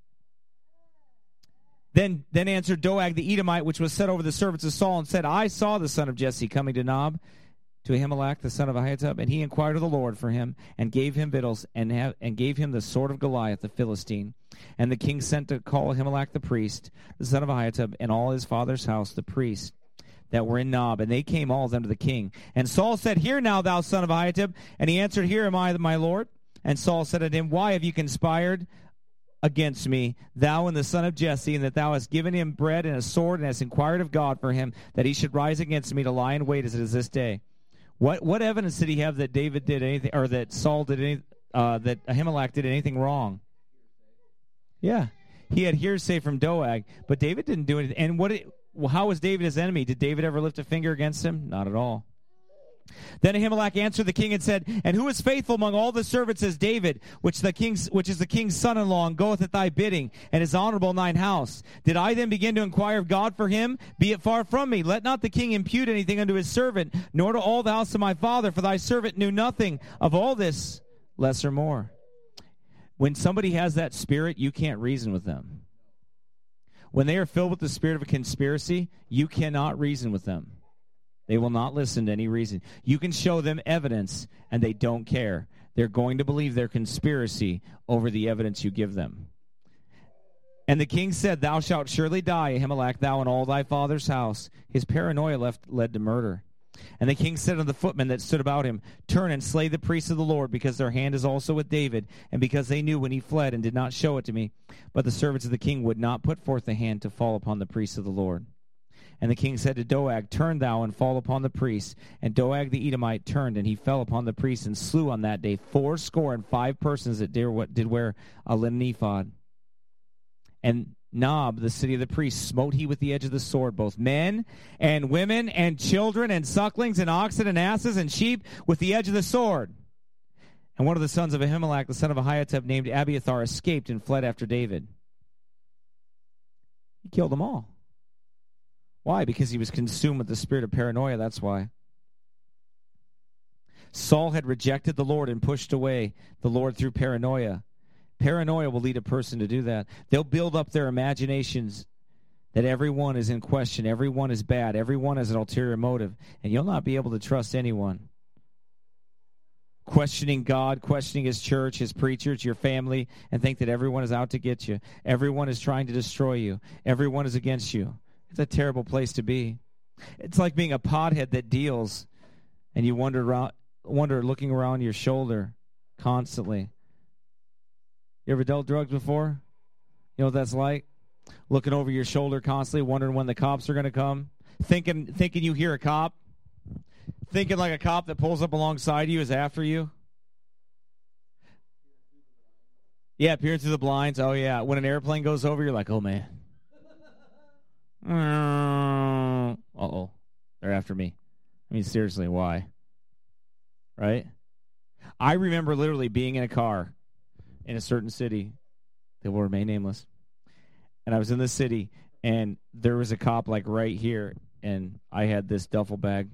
Then, then answered Doeg the Edomite, which was set over the servants of Saul, and said, I saw the son of Jesse coming to Nob, to Ahimelech the son of Ahitub, and he inquired of the Lord for him, and gave him victuals, and, have, and gave him the sword of Goliath the Philistine. And the king sent to call Ahimelech the priest, the son of Ahitub, and all his father's house, the priests that were in Nob, and they came all of them to the king. And Saul said, Hear now, thou son of Ahitub. And he answered, Here am I, my lord. And Saul said unto him, Why have you conspired against me, thou and the son of Jesse, and that thou hast given him bread and a sword, and hast inquired of God for him, that he should rise against me to lie in wait as it is this day? What what evidence did he have that David did anything, or that Saul did any, uh, that Ahimelech did anything wrong? Yeah, he had hearsay from Doeg, but David didn't do anything. And what? It, well, how was David his enemy? Did David ever lift a finger against him? Not at all. Then Ahimelech answered the king and said, And who is faithful among all the servants as David, which the king's, which is the king's son-in-law, and goeth at thy bidding, and is honorable in thine house? Did I then begin to inquire of God for him? Be it far from me. Let not the king impute anything unto his servant, nor to all the house of my father, for thy servant knew nothing of all this, less or more. When somebody has that spirit, you can't reason with them. When they are filled with the spirit of a conspiracy, you cannot reason with them. They will not listen to any reason. You can show them evidence, and they don't care. They're going to believe their conspiracy over the evidence you give them. And the king said, Thou shalt surely die, Ahimelech, thou and all thy father's house. His paranoia left, led to murder. And the king said unto the footmen that stood about him, Turn and slay the priests of the Lord, because their hand is also with David, and because they knew when he fled and did not show it to me. But the servants of the king would not put forth the hand to fall upon the priests of the Lord. And the king said to Doeg, Turn thou and fall upon the priests. And Doeg the Edomite turned, and he fell upon the priests, and slew on that day fourscore and five persons that did wear a linen ephod. And Nob, the city of the priests, smote he with the edge of the sword, both men and women and children and sucklings and oxen and asses and sheep with the edge of the sword. And one of the sons of Ahimelech, the son of Ahitub, named Abiathar, escaped and fled after David. He killed them all. Why? Because he was consumed with the spirit of paranoia, that's why. Saul had rejected the Lord and pushed away the Lord through paranoia. Paranoia will lead a person to do that. They'll build up their imaginations that everyone is in question, everyone is bad, everyone has an ulterior motive, and you'll not be able to trust anyone. Questioning God, questioning his church, his preachers, your family, and think that everyone is out to get you. Everyone is trying to destroy you. Everyone is against you. It's a terrible place to be. It's like being a pothead that deals, and you wonder around, wonder looking around your shoulder constantly. You ever dealt drugs before? You know what that's like? Looking over your shoulder constantly, wondering when the cops are going to come. Thinking thinking you hear a cop. Thinking like a cop that pulls up alongside you is after you. Yeah, peering through the blinds. Oh, yeah. When an airplane goes over, you're like, oh, man. Uh-oh. They're after me. I mean, seriously, why? Right? I remember literally being in a car in a certain city that will remain nameless. And I was in this city, and there was a cop like right here, and I had this duffel bag.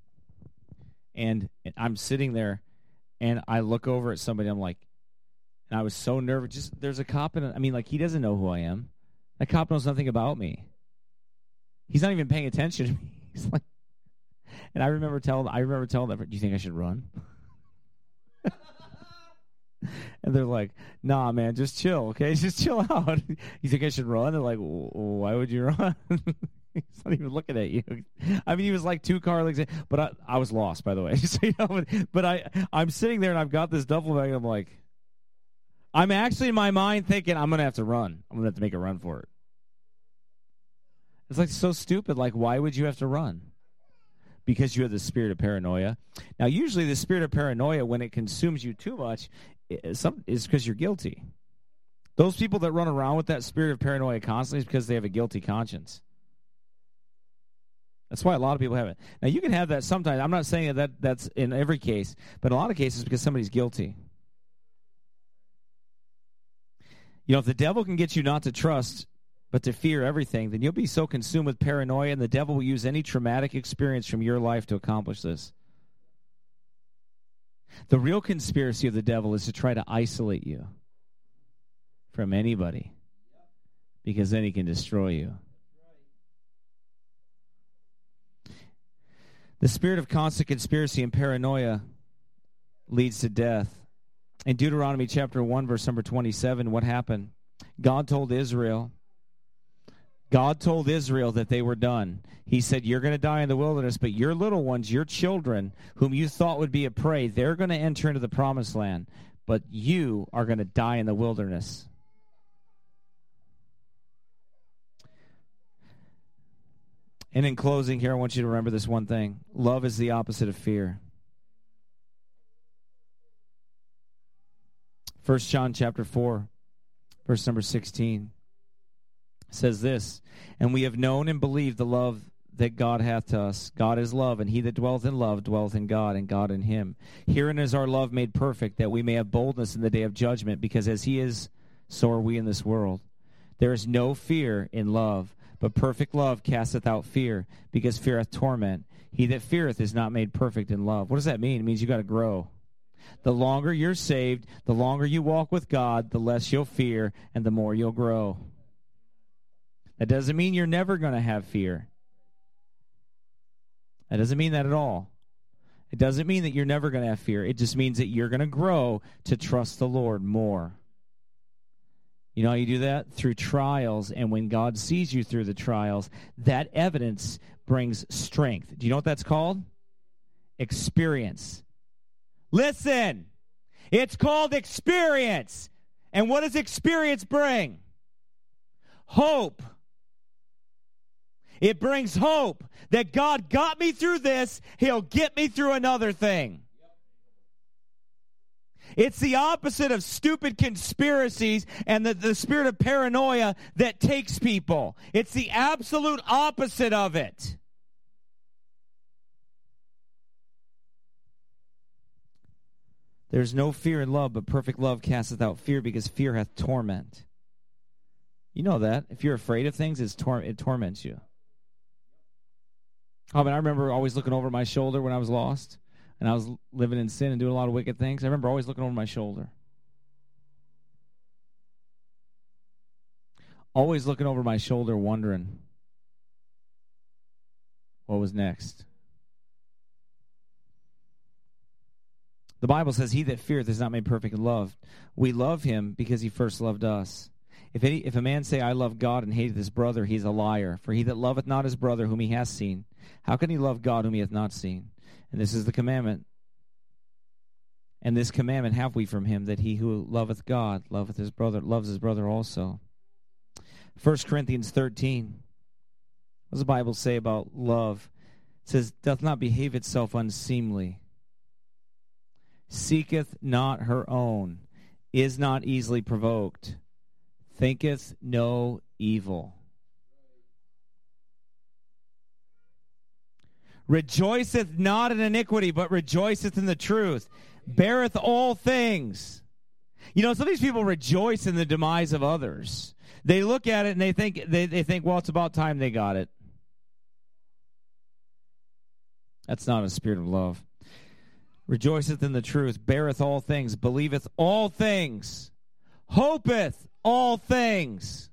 And I'm sitting there, and I look over at somebody, I'm like, And I was so nervous. Just there's a cop in. I mean, like he doesn't know who I am. That cop knows nothing about me. He's not even paying attention to me. He's like, and I remember telling. I remember telling them, "Do you think I should run?" And they're like, "Nah, man, just chill, okay? Just chill out. You think I should run?" They're like, "Why would you run?" He's not even looking at you. I mean, he was like two car lengths. But I, I was lost, by the way. So, you know, but, but I, I'm sitting there and I've got this duffel bag. And I'm like, I'm actually in my mind thinking I'm gonna have to run. I'm gonna have to make a run for it. It's like so stupid. Like, why would you have to run? Because you have the spirit of paranoia. Now, usually the spirit of paranoia, when it consumes you too much, is because you're guilty. Those people that run around with that spirit of paranoia constantly is because they have a guilty conscience. That's why a lot of people have it. Now, you can have that sometimes. I'm not saying that that's in every case, but in a lot of cases because somebody's guilty. You know, if the devil can get you not to trust, but to fear everything, then you'll be so consumed with paranoia, and the devil will use any traumatic experience from your life to accomplish this. The real conspiracy of the devil is to try to isolate you from anybody, because then he can destroy you. The spirit of constant conspiracy and paranoia leads to death. In Deuteronomy chapter one, verse number twenty-seven, what happened? God told Israel, God told Israel that they were done. He said, you're going to die in the wilderness, but your little ones, your children, whom you thought would be a prey, they're going to enter into the promised land, but you are going to die in the wilderness. And in closing here, I want you to remember this one thing. Love is the opposite of fear. First John chapter four, verse number sixteen, says this, and we have known and believed the love that God hath to us. God is love, and he that dwelleth in love dwelleth in God, and God in him. Herein is our love made perfect, that we may have boldness in the day of judgment, because as he is, so are we in this world. There is no fear in love, but perfect love casteth out fear, because fear hath torment. He that feareth is not made perfect in love. What does that mean? It means you got to grow. The longer you're saved, the longer you walk with God, the less you'll fear, and the more you'll grow. That doesn't mean you're never going to have fear. That doesn't mean that at all. It doesn't mean that you're never going to have fear. It just means that you're going to grow to trust the Lord more. You know how you do that? Through trials, and when God sees you through the trials, that evidence brings strength. Do you know what that's called? Experience. Listen, it's called experience. And what does experience bring? Hope. It brings hope that God got me through this, he'll get me through another thing. It's the opposite of stupid conspiracies and the, the spirit of paranoia that takes people. It's the absolute opposite of it. There's no fear in love, but perfect love casteth out fear, because fear hath torment. You know that. If you're afraid of things, it's tor- it torments you. I mean, I remember always looking over my shoulder when I was lost, and I was living in sin and doing a lot of wicked things. I remember always looking over my shoulder. Always looking over my shoulder, wondering what was next. The Bible says, he that feareth is not made perfect in love. We love him because he first loved us. If any, if a man say, I love God, and hateth his brother, he is a liar. For he that loveth not his brother whom he hath seen, how can he love God whom he hath not seen? And this is the commandment. And this commandment have we from him, that he who loveth God loveth his brother, loves his brother also. First Corinthians thirteen. What does the Bible say about love? It says, doth not behave itself unseemly, seeketh not her own, is not easily provoked, thinketh no evil, rejoiceth not in iniquity, but rejoiceth in the truth, beareth all things. You know, some of these people rejoice in the demise of others. They look at it and they think, they, they think, well, it's about time they got it. That's not a spirit of love. Rejoiceth in the truth, beareth all things, believeth all things, hopeth all things,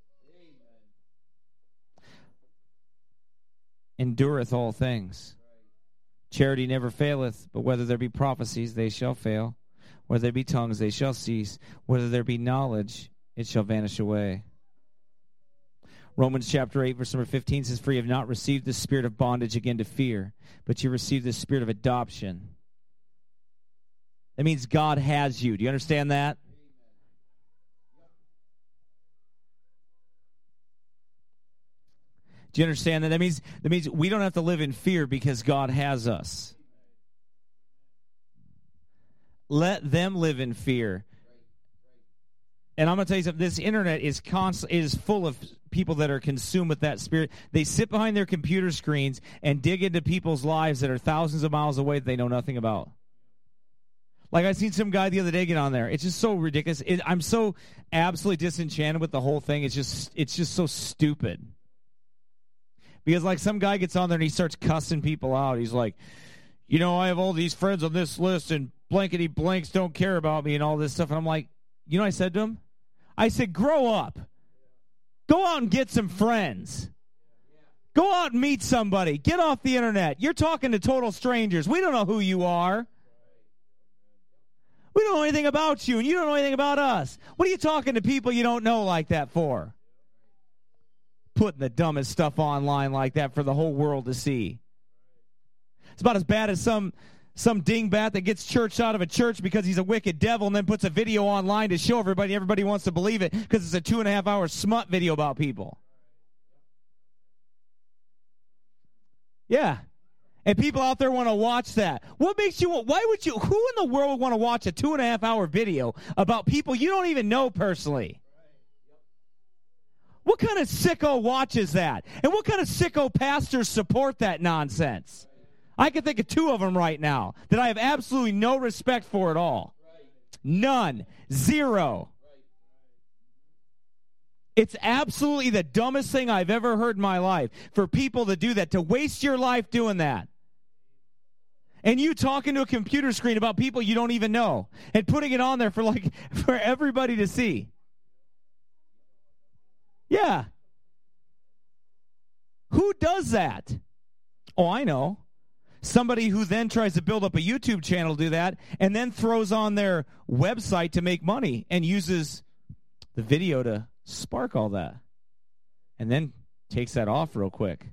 endureth all things. Charity never faileth, but whether there be prophecies, they shall fail. Whether there be tongues, they shall cease. Whether there be knowledge, it shall vanish away. Romans chapter eight, verse number fifteen says, for you have not received the spirit of bondage again to fear, but you received the spirit of adoption. That means God has you. Do you understand that? Do you understand that? That means, that means we don't have to live in fear because God has us. Let them live in fear. And I'm going to tell you something. This internet is const- is full of people that are consumed with that spirit. They sit behind their computer screens and dig into people's lives that are thousands of miles away that they know nothing about. Like I seen some guy the other day get on there. It's just so ridiculous. It, I'm so absolutely disenchanted with the whole thing. It's just it's just so stupid. Because like some guy gets on there and he starts cussing people out. He's like, you know, I have all these friends on this list and blankety blanks don't care about me and all this stuff. And I'm like, you know what I said to him? I said, grow up. Go out and get some friends. Go out and meet somebody. Get off the internet. You're talking to total strangers. We don't know who you are. We don't know anything about you, and you don't know anything about us. What are you talking to people you don't know like that for? Putting the dumbest stuff online like that for the whole world to see. It's about as bad as some some dingbat that gets churched out of a church because he's a wicked devil and then puts a video online to show everybody. Everybody wants to believe it because it's a two and a half hour smut video about people. Yeah. And people out there want to watch that. What makes you, why would you, who in the world would want to watch a two and a half hour video about people you don't even know personally? What kind of sicko watches that? And what kind of sicko pastors support that nonsense? I can think of two of them right now that I have absolutely no respect for at all. None. Zero. It's absolutely the dumbest thing I've ever heard in my life for people to do that, to waste your life doing that. And you talking to a computer screen about people you don't even know and putting it on there for like for everybody to see. Yeah. Who does that? Oh, I know. Somebody who then tries to build up a YouTube channel to do that and then throws on their website to make money and uses the video to spark all that and then takes that off real quick.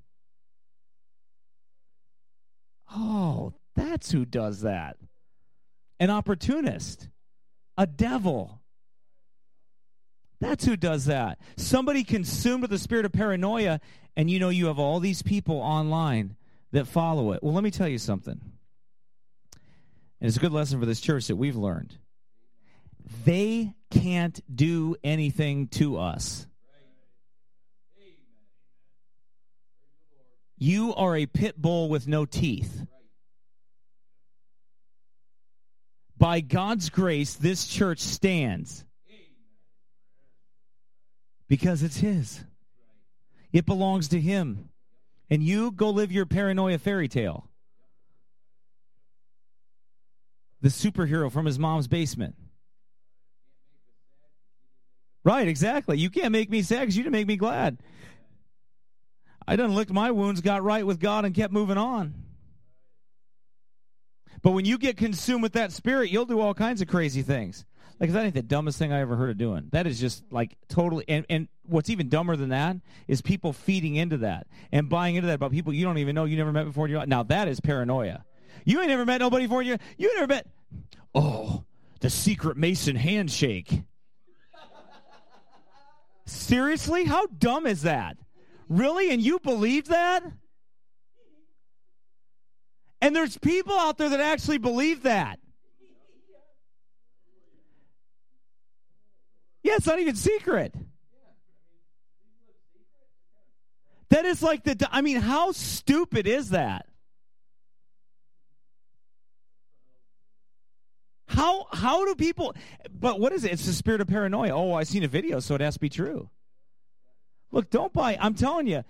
Oh, that's who does that. An opportunist. A devil. That's who does that. Somebody consumed with the spirit of paranoia, and you know you have all these people online that follow it. Well, let me tell you something. And it's a good lesson for this church that we've learned. They can't do anything to us. You are a pit bull with no teeth. By God's grace, this church stands because it's His. It belongs to Him. And you go live your paranoia fairy tale. The superhero from his mom's basement. Right, exactly. You can't make me sad because you didn't make me glad. I done licked my wounds, got right with God, and kept moving on. But when you get consumed with that spirit, you'll do all kinds of crazy things. Like, that ain't the dumbest thing I ever heard of doing. That is just, like, totally, and, and what's even dumber than that is people feeding into that and buying into that about people you don't even know, you never met before in your life. Now, that is paranoia. You ain't never met nobody before in your, you ain't never met, oh, the secret Mason handshake. Seriously? How dumb is that? Really? And you believe that? And there's people out there that actually believe that. Yeah, it's not even secret. That is like the, I mean, how stupid is that? How how do people, but what is it? It's the spirit of paranoia. Oh, I seen a video, so it has to be true. Look, don't buy, I'm telling you,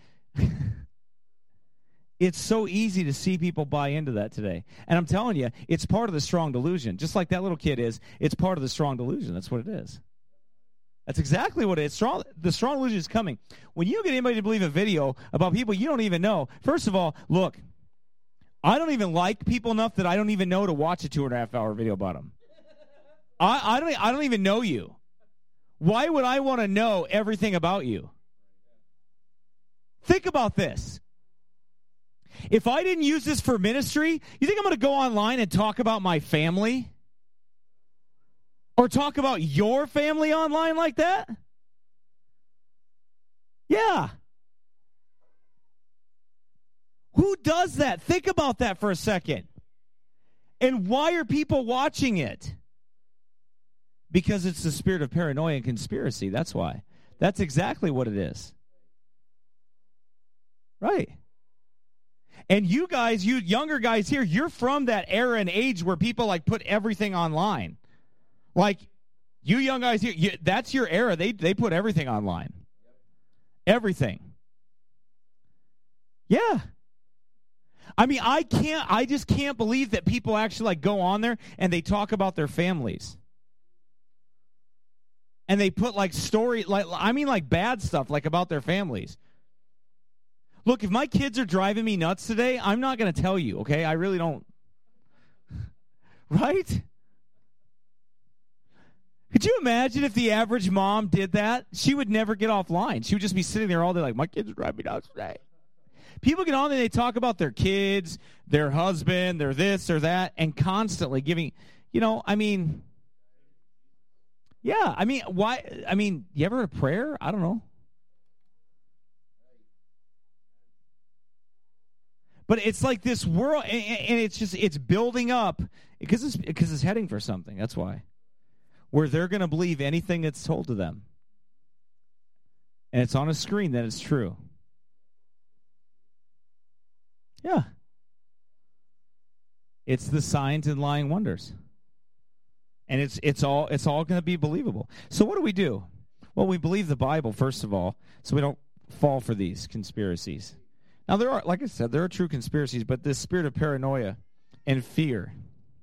it's so easy to see people buy into that today. And I'm telling you, it's part of the strong delusion. Just like that little kid is, it's part of the strong delusion. That's what it is. That's exactly what it is. Strong, the strong delusion is coming. When you get anybody to believe a video about people you don't even know, first of all, look, I don't even like people enough that I don't even know to watch a two and a half hour video about them. I, I don't I don't even know you. Why would I want to know everything about you? Think about this. If I didn't use this for ministry, you think I'm going to go online and talk about my family? Or talk about your family online like that? Yeah. Who does that? Think about that for a second. And why are people watching it? Because it's the spirit of paranoia and conspiracy. That's why. That's exactly what it is. Right. And you guys, you younger guys here, you're from that era and age where people like put everything online. Like, you young guys here, you, that's your era. They they put everything online. Everything. Yeah. I mean, I can't, I just can't believe that people actually like go on there and they talk about their families. And they put like story, like I mean like bad stuff, like about their families. Look, if my kids are driving me nuts today, I'm not going to tell you, okay? I really don't. Right? Could you imagine if the average mom did that? She would never get offline. She would just be sitting there all day like, my kids are driving me nuts today. People get on there, they talk about their kids, their husband, their this or that, and constantly giving, you know, I mean, yeah, I mean, why, I mean, you ever a prayer? I don't know. But it's like this world, and, and it's just, it's building up, because it's, because it's heading for something, that's why. Where they're going to believe anything that's told to them. And it's on a screen that it's true. Yeah. It's the signs and lying wonders. And it's it's all it's all going to be believable. So what do we do? Well, we believe the Bible, first of all, so we don't fall for these conspiracies. Now, there are, like I said, there are true conspiracies, but this spirit of paranoia and fear.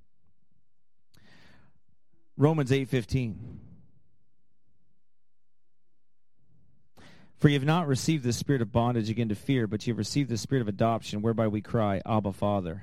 Romans eight fifteen. For you have not received the spirit of bondage again to fear, but you have received the spirit of adoption, whereby we cry, Abba, Father.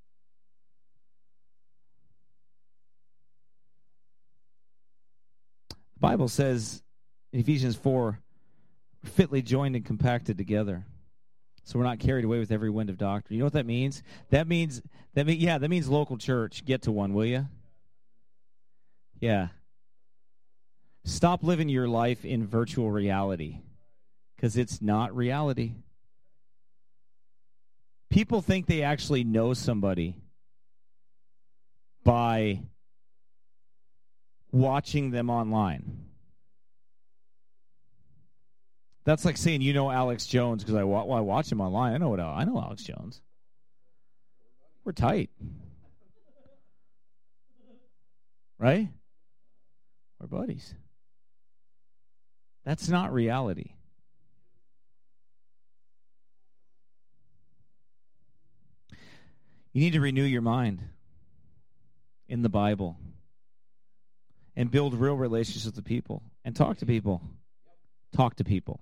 The Bible says in Ephesians four, fitly joined and compacted together. So we're not carried away with every wind of doctrine. You know what that means? That means, that mean, yeah, that means local church. Get to one, will you? Yeah. Stop living your life in virtual reality, because it's not reality. People think they actually know somebody by watching them online. That's like saying you know Alex Jones because I, wa- well, I watch him online. I know what I know Alex Jones. We're tight. Right? We're buddies. That's not reality. You need to renew your mind in the Bible and build real relationships with the people and talk to people. Talk to people.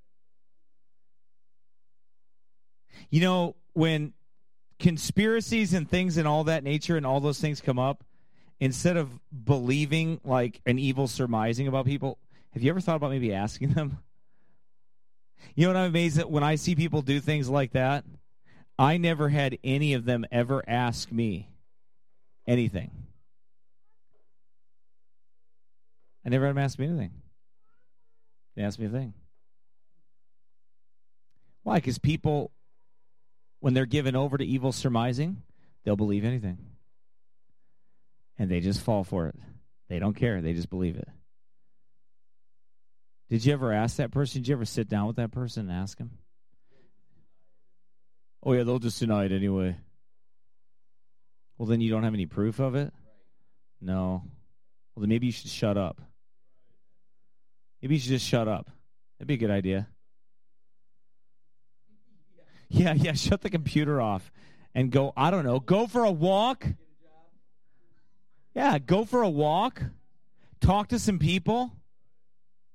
You know, when conspiracies and things and all that nature and all those things come up, instead of believing like an evil surmising about people, have you ever thought about maybe asking them? You know what I'm amazed at? When I see people do things like that, I never had any of them ever ask me anything. I never had them ask me anything. They asked me a thing. Why? Because people, when they're given over to evil surmising, they'll believe anything. And they just fall for it. They don't care. They just believe it. Did you ever ask that person? Did you ever sit down with that person and ask them? Oh, yeah, they'll just deny it anyway. Well, then you don't have any proof of it? No. Well, then maybe you should shut up. Maybe you should just shut up. That'd be a good idea. Yeah, yeah, shut the computer off and go, I don't know, go for a walk. Yeah, go for a walk. Talk to some people.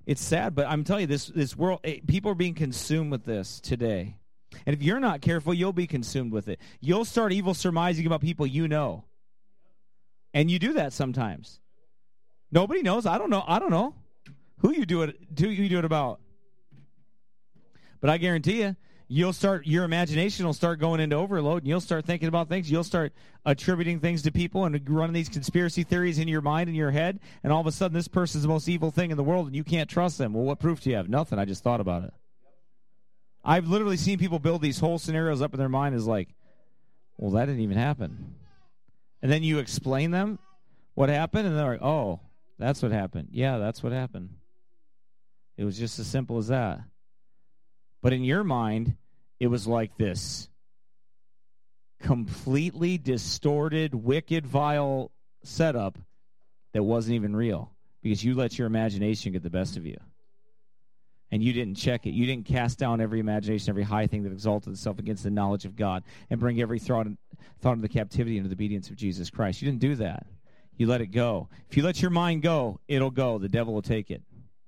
It's sad, but I'm telling you, this this world, it, people are being consumed with this today. And if you're not careful, you'll be consumed with it. You'll start evil surmising about people you know. And you do that sometimes. Nobody knows. I don't know. I don't know who you do it, who you do it about. But I guarantee you, you'll start, your imagination will start going into overload, and you'll start thinking about things. You'll start attributing things to people and running these conspiracy theories in your mind and your head, and all of a sudden this person's the most evil thing in the world, and you can't trust them. Well, what proof do you have? Nothing. I just thought about it. I've literally seen people build these whole scenarios up in their mind as like, well, that didn't even happen. And then you explain them what happened, and they're like, oh, that's what happened. Yeah, that's what happened. It was just as simple as that. But in your mind, it was like this completely distorted, wicked, vile setup that wasn't even real because you let your imagination get the best of you. And you didn't check it. You didn't cast down every imagination, every high thing that exalted itself against the knowledge of God and bring every thought, thought into captivity into the obedience of Jesus Christ. You didn't do that. You let it go. If you let your mind go, it'll go. The devil will take it.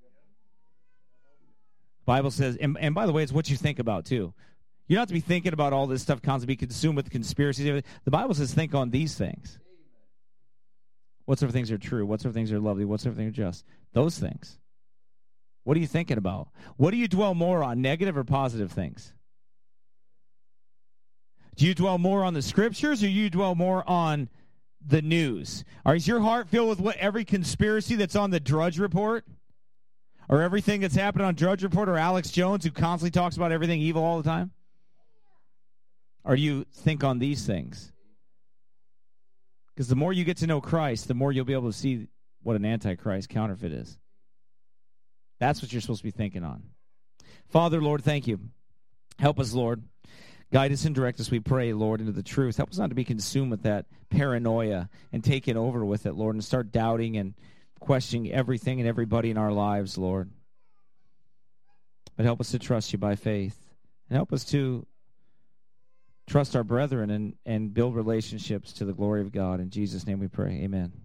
Bible says, and, and by the way, it's what you think about too. You don't have to be thinking about all this stuff constantly, be consumed with conspiracies. The Bible says think on these things. Whatsoever things are true, whatsoever things are lovely, whatsoever things are just. Those things. What are you thinking about? What do you dwell more on, negative or positive things? Do you dwell more on the scriptures or do you dwell more on the news? Or is your heart filled with what every conspiracy that's on the Drudge Report? Or everything that's happening on Drudge Report or Alex Jones who constantly talks about everything evil all the time? Or do you think on these things? Because the more you get to know Christ, the more you'll be able to see what an antichrist counterfeit is. That's what you're supposed to be thinking on. Father, Lord, thank you. Help us, Lord. Guide us and direct us, we pray, Lord, into the truth. Help us not to be consumed with that paranoia and taken over with it, Lord, and start doubting and questioning everything and everybody in our lives, Lord. But help us to trust you by faith. And help us to trust our brethren and, and build relationships to the glory of God. In Jesus' name we pray. Amen.